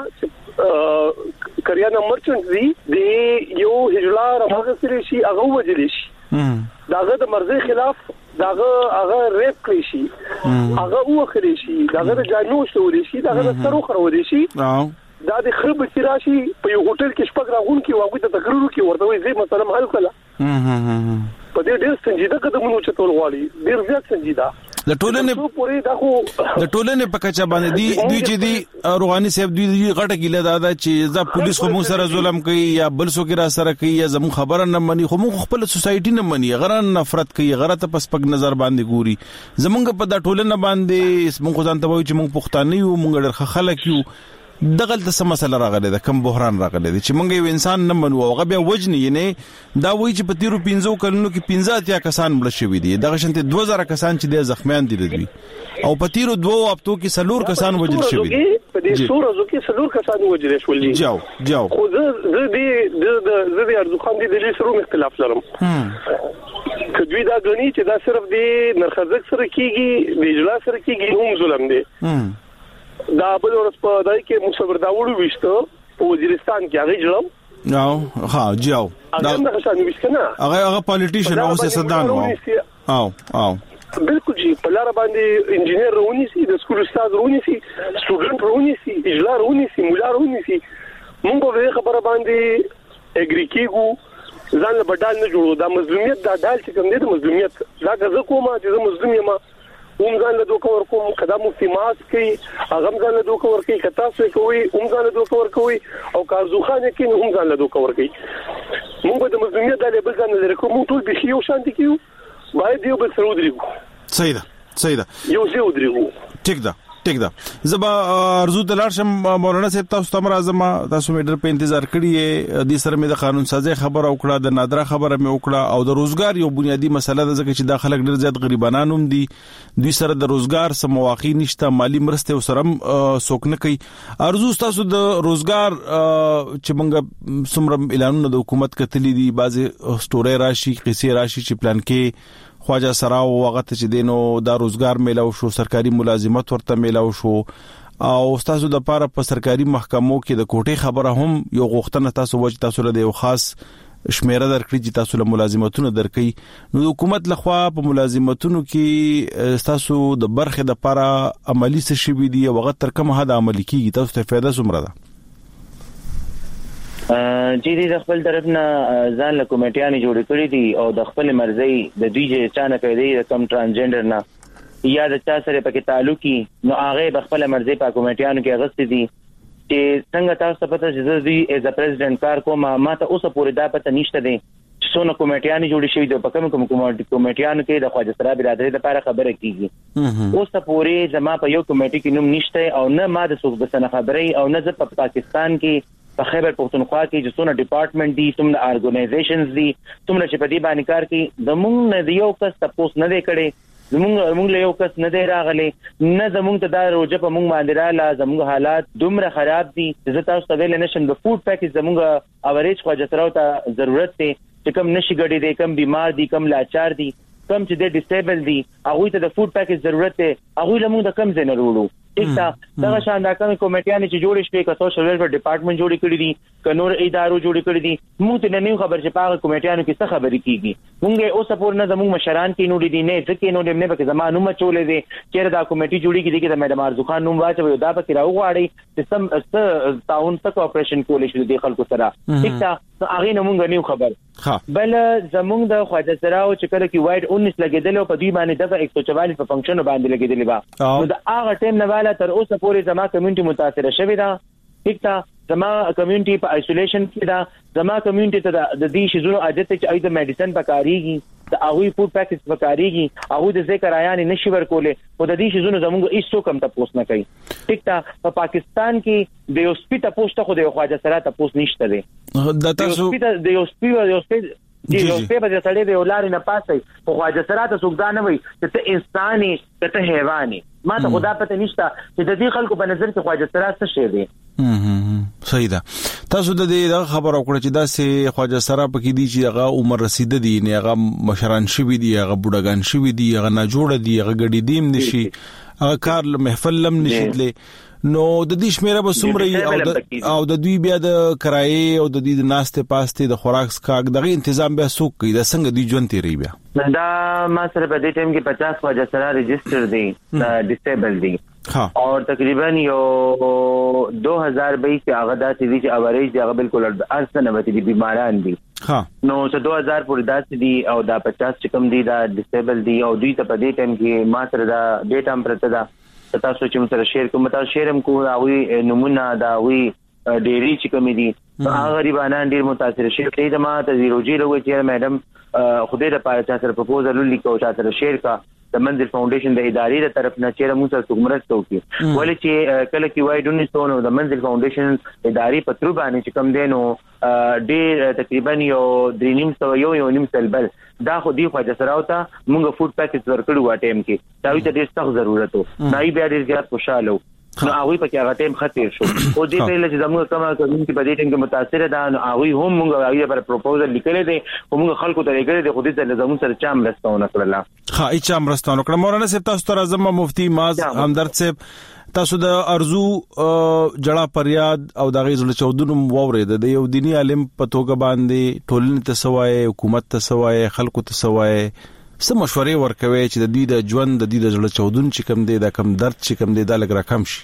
چې کریانه مرچنټ دی د یو هجلار هغه سره شي هغه وجلی شي داغه د مرزي خلاف داغه هغه ریپ کړی شي هغه وخلی شي داغه د جانو شوري شي داغه د سرو خرو شي دا د خرب سراشي په یو هوټل کې شپږ راغون کې واغې ته تقریر کې ورته وي زی مثلا حل کړه په دې ډېر سنجیده قدمونه چتول غواړي ډېر زیات سنجیده د ټولنې د ټولنې په کچا باندې دی دوی چې دی روحاني صاحب دوی غټه ګیله دادا چې دا پولیس خو موږ سره ظلم کوي یا بل څوک را سره کوي یا زموږ خبره نه مني خو موږ خپل سوسايټي نه مني غره نفرت کوي غره ته پس پک نظر باندې ګوري زمونږ په دا ټولنه باندې موږ ځان ته وایو چې موږ پښتانه یو موږ ډېر خلک یو دغه د سم مسله راغله د کم بحران راغله چې موږ یو انسان نه منو او غبه وجنی یعنی دا وایي چې په تیرو پنځو کلونو کې پنځه اتیا کسان مړ شوي دي دغه شنته دوه زره کسان چې د زخمیان دي دوی او په تیرو دوه هفتو کې سلور کسان وجل شوي دي په دې سورزو کې سلور کسان وجل شول دي جاو جاو خو زه زه دې د زه د ارزو خان دي د سرو اختلاف لرم کدوې دا غني چې دا صرف د نرخزک سره کیږي د اجلاس سره کیږي هم ظلم دي دا بل ورځ په دای کې مصور داوړو وشته په وزیرستان کې هغه جوړم نو ها جاو دا څنګه شان وشته هغه هغه پالیټیشن او سیاستدان او او بالکل جی په لار باندې انجینر رونی سي د سکول استاد رونی سي سټوډنټ رونی سي اجلا رونی سي مولا رونی سي موږ په خبره باندې اګری کېګو ځان له بدل نه جوړو دا مظلومیت دا دال چې کوم دي د مظلومیت دا غزه کومه چې د مظلوم یم اوم ځان له دوه ور کوم کدا مفتي ماس کوي هغه ځان له دوه ور کوي کتا څه کوي اوم ځان له دوه ور کوي او کارزوخانه کې اوم ځان له دوه ور کوي موږ د مظلومیت د لیبل ځان لري کوم ټول به یو شان دي کیو باید یو بل سره ودرېږو صحیح ده صحیح ده یو څه ودرېږو ټیک ده ټیک ده زبا ارزو دلار شم مولانا صاحب تاسو تم راځم تاسو مې ډېر په انتظار کړی د سره مې د قانون سازي خبر او کړه د نادره خبره مې وکړه او د روزګار یو بنیادی مسله ده ځکه چې د خلک ډېر زیات غریبانان هم دي دوی سره د روزګار سم مواقع نشته مالی مرسته وسرم سوک نه کوي ارزو تاسو د روزګار چې موږ سمره اعلانونه د حکومت کتلې دي بعضي سټوري راشي قصې راشي چې پلان کې خواجه سراو وخت چې دینو دا روزګار میلاو شو سرکاري ملازمت ورته میلاو شو او تاسو د پاره په سرکاري محکمو کې د کوټې خبره هم یو غوښتنه تاسو وځ تاسو له یو خاص شمیره درکړي چې تاسو له ملازمتونو درکې نو حکومت لخوا په ملازمتونو کې تاسو د برخه د پاره عملی څه شي وي دی او غت تر کومه حد عملی کیږي تاسو ته فایده څومره ده چې د خپل طرف نه ځان له کمیټیانې جوړ کړی دي او د خپل مرزي د دوی چې چانه پیدا د کم ترانسجندر نه یا د چا سره پکې تعلقي نو هغه د خپل مرزي په کمیټیانو کې غوښتي دي چې څنګه تاسو پته چې دوی ایز ا پریزیدنت کار کوم ما ته اوسه پورې دا پته نشته دي څونه کمیټیانې جوړ شوي د پکم کوم کمیټیانو کې د خواجه سرا برادری لپاره خبره کیږي اوسه پورې زما په یو کمیټي کې نوم نشته او نه ما د څوک د سن خبري او نه په پاکستان کې په خیبر پختونخوا کې چې څونه ډپارټمنټ دي څومره ارګنایزیشنز دي څومره چې په دې باندې کار کوي زموږ نه یو کس تاسو نه دی کړي زموږ موږ له یو کس نه دی راغلی نه زموږ ته دا روزه په موږ باندې رااله زموږ حالات دومره خراب دي چې تاسو ته ویل نشم د فود پیکیج زموږ اوریج خو جتراو ته ضرورت دی چې کم نشي ګډي دي کم بیمار دي کم لاچار دي کم چې د ډیسیبل دي هغه ته د فود پیکیج ضرورت دی هغه له موږ د کم زنه وروړو ټیک ده دا شان دا کوم کمیټیانه چې جوړ شي که سوشل ویلفیر ډپارټمنټ جوړ کړی دي که نور ادارو جوړ کړی دي موږ ته نه خبر چې پاغه کمیټیانو کې څه خبرې کیږي موږ اوس په نه زموږ مشران کې نو دي نه ځکه نو دې نه پکې زمانو مچولې دي چې دا کمیټي جوړی کیږي د میډم ارزو خان نوم واچوي دا پکې راوغاړي چې سم تاون تک اپریشن کولې شي د خلکو سره ټیک ده هغه نه مونږ نه خبر بل زمونږ د خواجه سراو چې کله کې وایډ انیس لګیدل په دې باندې دغه ایک سو چوالیس په فنکشن باندې لګیدل با نو دا هغه ټیم نه والا تر اوسه پورې زما کمیونټي متاثر شوی دا ټیک ده زما کمیونټي په آیسولیشن کې دا زما کمیونټي ته د دې شیزونو عادت چې اې د میډیسن پکاريږي د هغه فود پیکج پکاريږي هغه د ذکر عیان نشي ورکولې او د دې شیزونو زموږ هیڅ څوک هم تاسو نه کوي ټیک ده په پاکستان کې د یو سپیټ تاسو خو د خواجه سره تاسو نشته دي د تاسو د یو سپیټ د یو سپیټ د یو سپیټ په سړی د ولاري نه پاسي خو خواجه سره تاسو ځان وي چې ته انساني ته حیواني ما ته خدا پته نشته چې د دې خلکو په نظر کې خواجه سره څه شي دي صحیح ده تاسو د دې خبر او کړه چې دا سه خواجه سره پکې دي چې هغه عمر رسیده دي نه هغه مشران شوی دي هغه بوډاګان شوی دي هغه نه جوړ دي هغه غړي دیم نشي هغه کار محفل لم نشیدلې نو د دې شمیره به سمري او د او د دوی بیا د کرایې او د دې ناشته پاسته د خوراک سکاګ دغه تنظیم به سوق کوي د څنګه دی ژوند تیری بیا دا ما سره په دې ټیم کې پچاس خواجه سره رجسٹر دي ډیسیبل دي ها اور تقریبا یو دو ہزار بیس کې هغه داسې دي چې اوریج هغه بالکل ارسنه وتی دي بیماران دي ها نو چې دو هزار پورې داسې دي او دا پچاس چې کم دي دا ډیسیبل دي او دوی ته په دې ټیم کې ما سره دا ډیټا هم پرته ده تاسو چې موږ سره شیر کوم تاسو شیرم کو او نمونه دا وی ډيري چې کوم دي هغه غریبانان ډیر متاثر شي کله ما ته زیرو جی لوي چې میډم خوده د پاره چا سره پروپوزل لیکو چا سره شیر کا د منزل فاونډیشن د ادارې تر طرف نه چې موږ سره څومره ستو کی ولې چې کله کې وای ډونی ستونو د منزل فاونډیشن ادارې په تر باندې چې کم دینو ډیر تقریبا یو درې نیم سو یو یو نیم سلبل دا خو دی خواجه سره وتا موږ فود پیکج ورکړو وا ټیم کې دا وی ته ډیر سخت ضرورت و نای بیا ډیر زیات خوشاله نو هغه په کې هغه ټیم خطر شو او دې په لږ زموږ کومه کومې په دې ټیم کې متاثر ده نو هغه هم موږ هغه پر پروپوزل لیکل دي او موږ خلکو ته لیکل دي خو دې ته زموږ سره چا مرستونه کړل ها ای چا مرستونه کړل مولانا صاحب تاسو ته اعظم مفتی ماز همدرد صاحب تاسو د ارزو جړه پریاد او د غیزل چودونو وورید د یو دینی عالم په توګه باندې ټولنې ته سوای حکومت ته سوای خلکو ته سوای سم مشورې ورکوي چې د دې د ژوند د دې د جړه چودون چې کم دی دا کم درد چې کم دی دا لګ را کم شي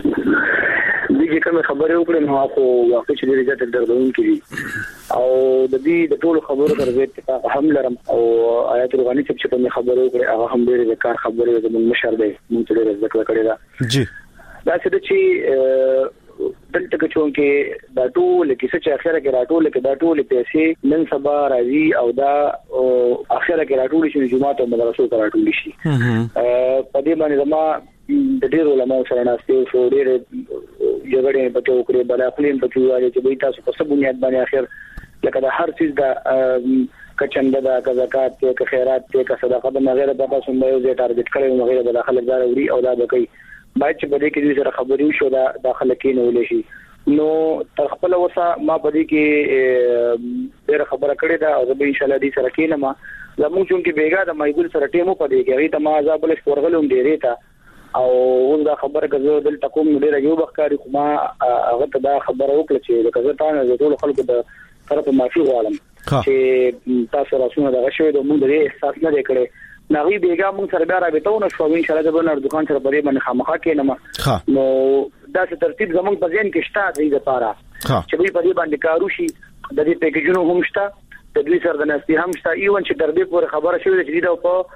دغه کوم خبرې وکړم نو اخو واقع چې دې ځات دردون کړي او د دې د ټولو خبرو تر اتفاق هم لرم او آیات روحاني چې په خبرو وکړي هغه هم ډېر کار خبرې د مشر دی مونږ ته ډېر ذکر کړی دا جی دا چې دلته کې چون کې دا ټول کیسه چې اخره کې راټول کې دا ټول پیسې نن سبا راځي او دا اخره کې راټول شي جمعه او مدرسو ته راټول شي په دې باندې زما د ډیرو علماء سره ناستې شو ډېر جګړې په تو کې بل خپلین په توګه چې به تاسو په څه بنیاد باندې اخر لکه دا هر څه دا کچنده دا زکات ته خیرات ته صدقه د غیره د تاسو مې یو ټارګټ کړی نو غیره د خلک دار وړي او دا به کوي باید چې بده کې سره خبرې وشو دا داخله کې نه ولې شي نو تر خپل وسه ما بده کې ډېر خبره کړې ده او زه به ان شاء الله دې سره کې نه ما زموږ چون کې بیګا د مایګل سره ټیمو پدې کې هغه ته ما عذاب له ورغلم ډېرې تا او ول دا خبره کوي دل تکوم ډېر یو بخاري خو ما هغه ته دا خبره وکړه چې د کزه تانه ټول خلکو د طرف معافي غواړم چې تاسو راسونه دا شوی د موږ د احساس نه کړې ناوی بیګا مون سره بیا راوېتونه شو ان شاء الله د بنر دکان سره پرې باندې خامخا کېنم نو دا څه ترتیب زموږ په ځین کې شته د لپاره چې به په دې باندې کارو شي د دې پیکیجونو هم شته د دې سره د نستی هم شته ایون چې دربه پورې خبره شوې چې دا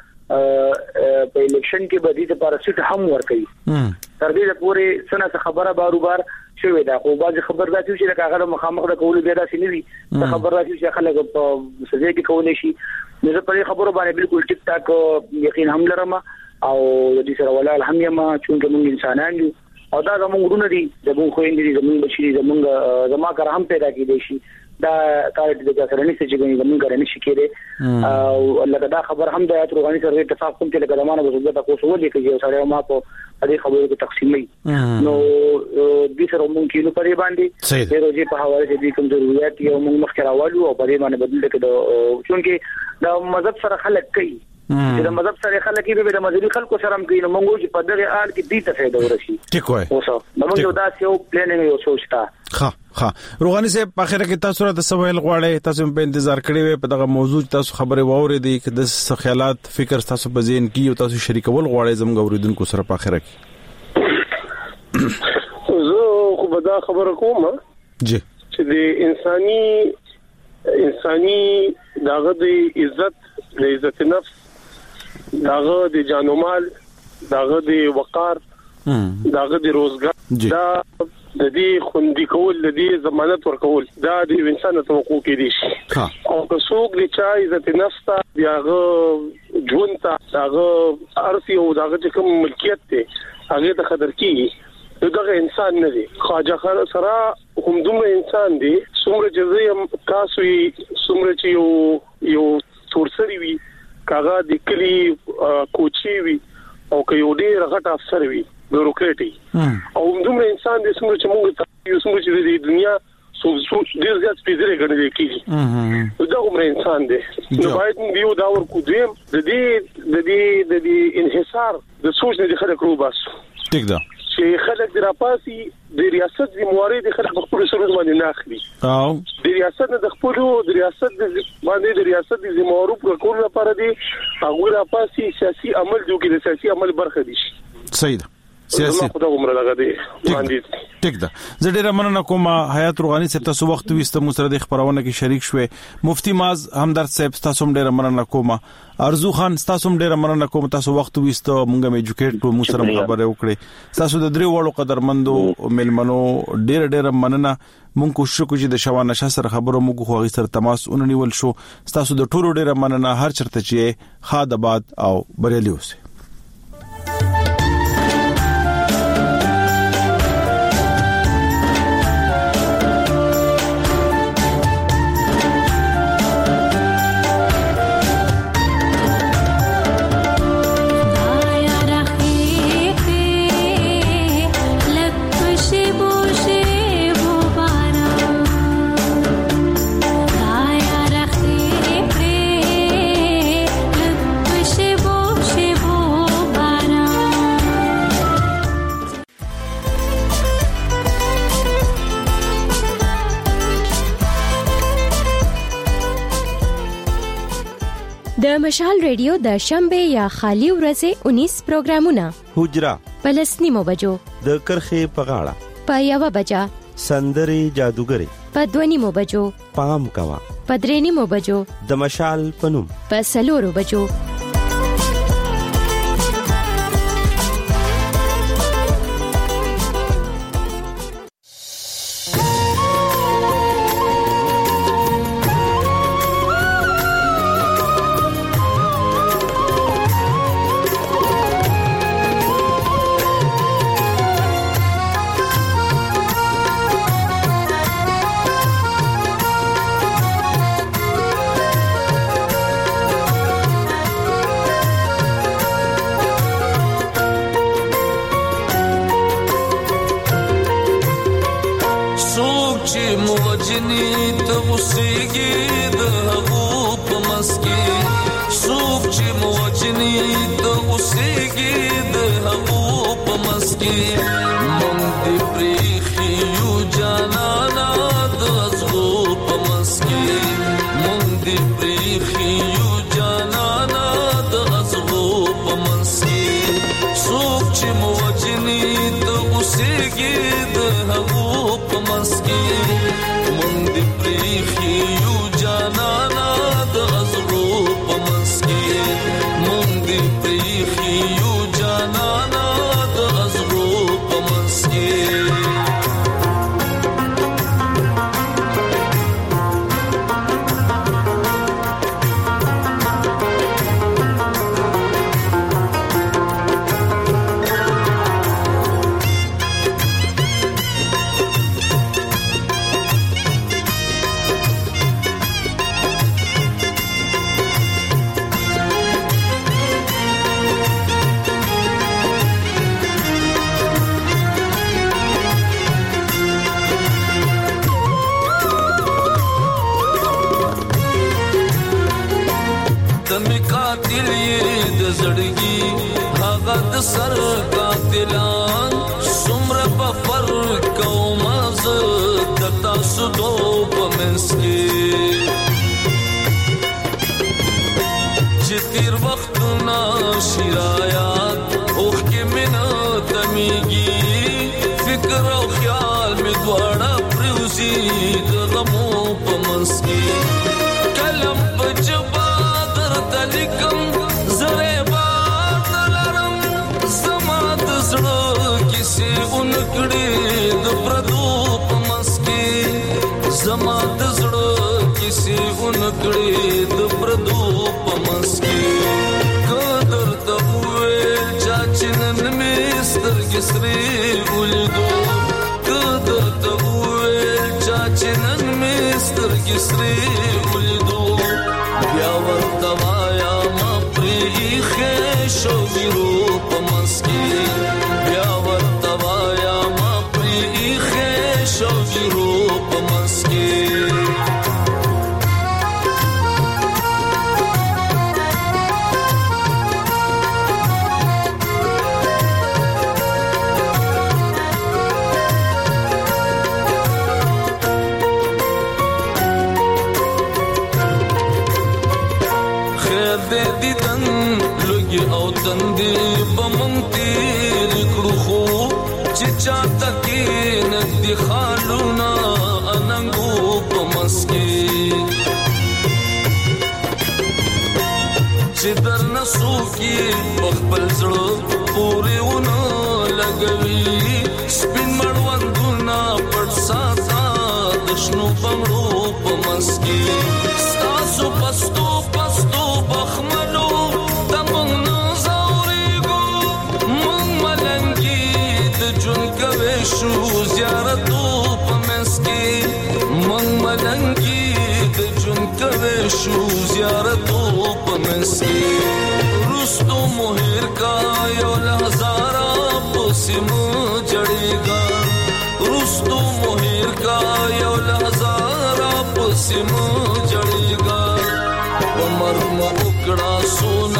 په په الیکشن کې به دې لپاره سټ هم ورکړي تر دې پورې سنه خبره باروبار شوې ده خو باز خبر راځي چې هغه مخامخ د کول بیا داسې نه وي خبر راځي چې خلک په سزا کې کولای شي نو زه په خبرو باندې بالکل ټیک ټاک یقین هم لرم او د دې سره ولا الحمدلله چې موږ انسانان یو او دا زموږ ورونه دي زموږ خويندې دي زموږ بچي زموږ زما کار هم پیدا کیدي شي دا کار دې د سره نشي چې زموږ کار نشي کېده او لکه دا خبر هم د آیات روحاني سره اتفاق کوم چې لکه زمانه به زړه تاسو ولې کې یو سره ما په دې خبرو کې تقسیمي نو د سره مونږ کې نو پرې باندې د روزي په حواله دې کوم ضرورت یو مونږ مخکې راوالو او پرې باندې بدل کړو چونکه دا مذهب سره خلک کوي چې د مذهب سره خلک به د مذهبي خلکو سره هم کوي نو موږ چې په دغه حال کې دې ته فائدہ ورشي ټیک وای اوسه موږ یو داسې یو پلانینګ یو سوچتا ها ها روغانی صاحب په اخر کې تاسو راته سوال غواړئ تاسو په انتظار کړی وي په دغه موضوع تاسو خبره واورې دي چې د خیالات فکر تاسو په ذهن کې او تاسو شریکول غواړئ زموږ اوریدونکو سره په اخر کې زه خو به دا خبره کوم جی چې د انساني انساني داغه د عزت د عزت نفس داغه د جان او مال داغه د وقار داغه د روزګار دا د دې خوندې کول د دې ضمانت ورکول دا د انسان توقع کې دي او که څوک د چا عزت نفس ته داغه ژوند ته داغه ارثي او داغه کوم ملکیت ته هغه ته قدر کیږي دغه انسان نه دی خواجه خان سره هم دومره انسان دی څومره چې کاسوي څومره چې یو یو تورسري وي کاغه د کلی کوچي وي او که یو ډیر غټ افسر وي بیوروکراټي او دومره انسان دی څومره چې موږ یو څومره چې د دنیا سو سو ډیر زیات سپیډره غنډل کیږي دا عمر انسان دی نو باید موږ یو دا ورکو دیم د دې د دې د دې انحصار د سوچ نه خلک رو بس ټیک ده چې خلک درپاسي د ریاست ذمہواری د خلک په خپل سر باندې نه اخلي او د ریاست د خپل د ریاست د باندې د ریاست د ذمہوارو پر کول لپاره دي هغه راپاسي سیاسي عمل جو کې د سیاسي عمل برخه دي صحیح ده سیاسي خدای عمر لګا دی باندې ټیک ده زه ډیره مننه کوم حیات روغانی صاحب تاسو وخت وسته مو سره د خبرونه کې شریک شوي مفتی ماز همدرد صاحب تاسو ډیره مننه کوم ارزو خان تاسو ډیره مننه کوم تاسو وخت وسته مونږه مې ایجوکیټ کړو مو سره خبره وکړي تاسو د درې وړو قدرمندو ملمنو ډیره ډیره مننه مونږ کوشش کوو چې د شوانه شه سره خبرو مو خو غي سره تماس اوننیول شو تاسو د ټولو ډیره مننه هر چرته چې خاد آباد او بریالي اوسه د مشال ریډیو د شنبه یا خالی ورځې انیس پروګرامونه حجرا پلسنیمو بجو د کرخه پغاړه په یو بجا سندري جادوګری په دونیمو بجو پام کوا په درېنیمو بجو د مشال پنوم په سلورو بجو سر قاتلان سمر په فرق او مزه د تاسو دوه پمنس کې چې تیر وخت نا شرایات اوخ کې منا تمیږي فکر او خیال می دواړه پروزي د غمو پمنس کې کلم په جبا در تلکم زره باد لرم زما د زړه کیسه اونکړي د پردو پمنس کې زما د زړه کیسه اونکړي د پردو پمنس کې قدر ته وې چاچنن می سترګې سرې ولیدو قدر ته وې چاچنن می سترګې سرې ولیدو بیا ورته وایا ما پرې خېشو ګرو پمنس کې بیا ورته وایا ما پرې خېشو ګرو پمنس کې دیدن لوګي او تندې بمنتي لیکړو خو چې چاته کې ندي خالونا اننګو پمسکي چې درنسو کې خپل زړه پورې ونه لګوي سپین مړوندونه پټ ساته د شنو بنگړو پمسکي ستاسو پستو پستو بخملو تمون زوريګو مون ملنګي د جون کوي شو زیارتو پمسکي مون ملنګي د جون کوي شو زیارتو پمسکي رستو مهر کا یو لهزارا پسمو جړېګا رستو مهر کا یو لهزارا پسمو جړېګا مرم وکړه سون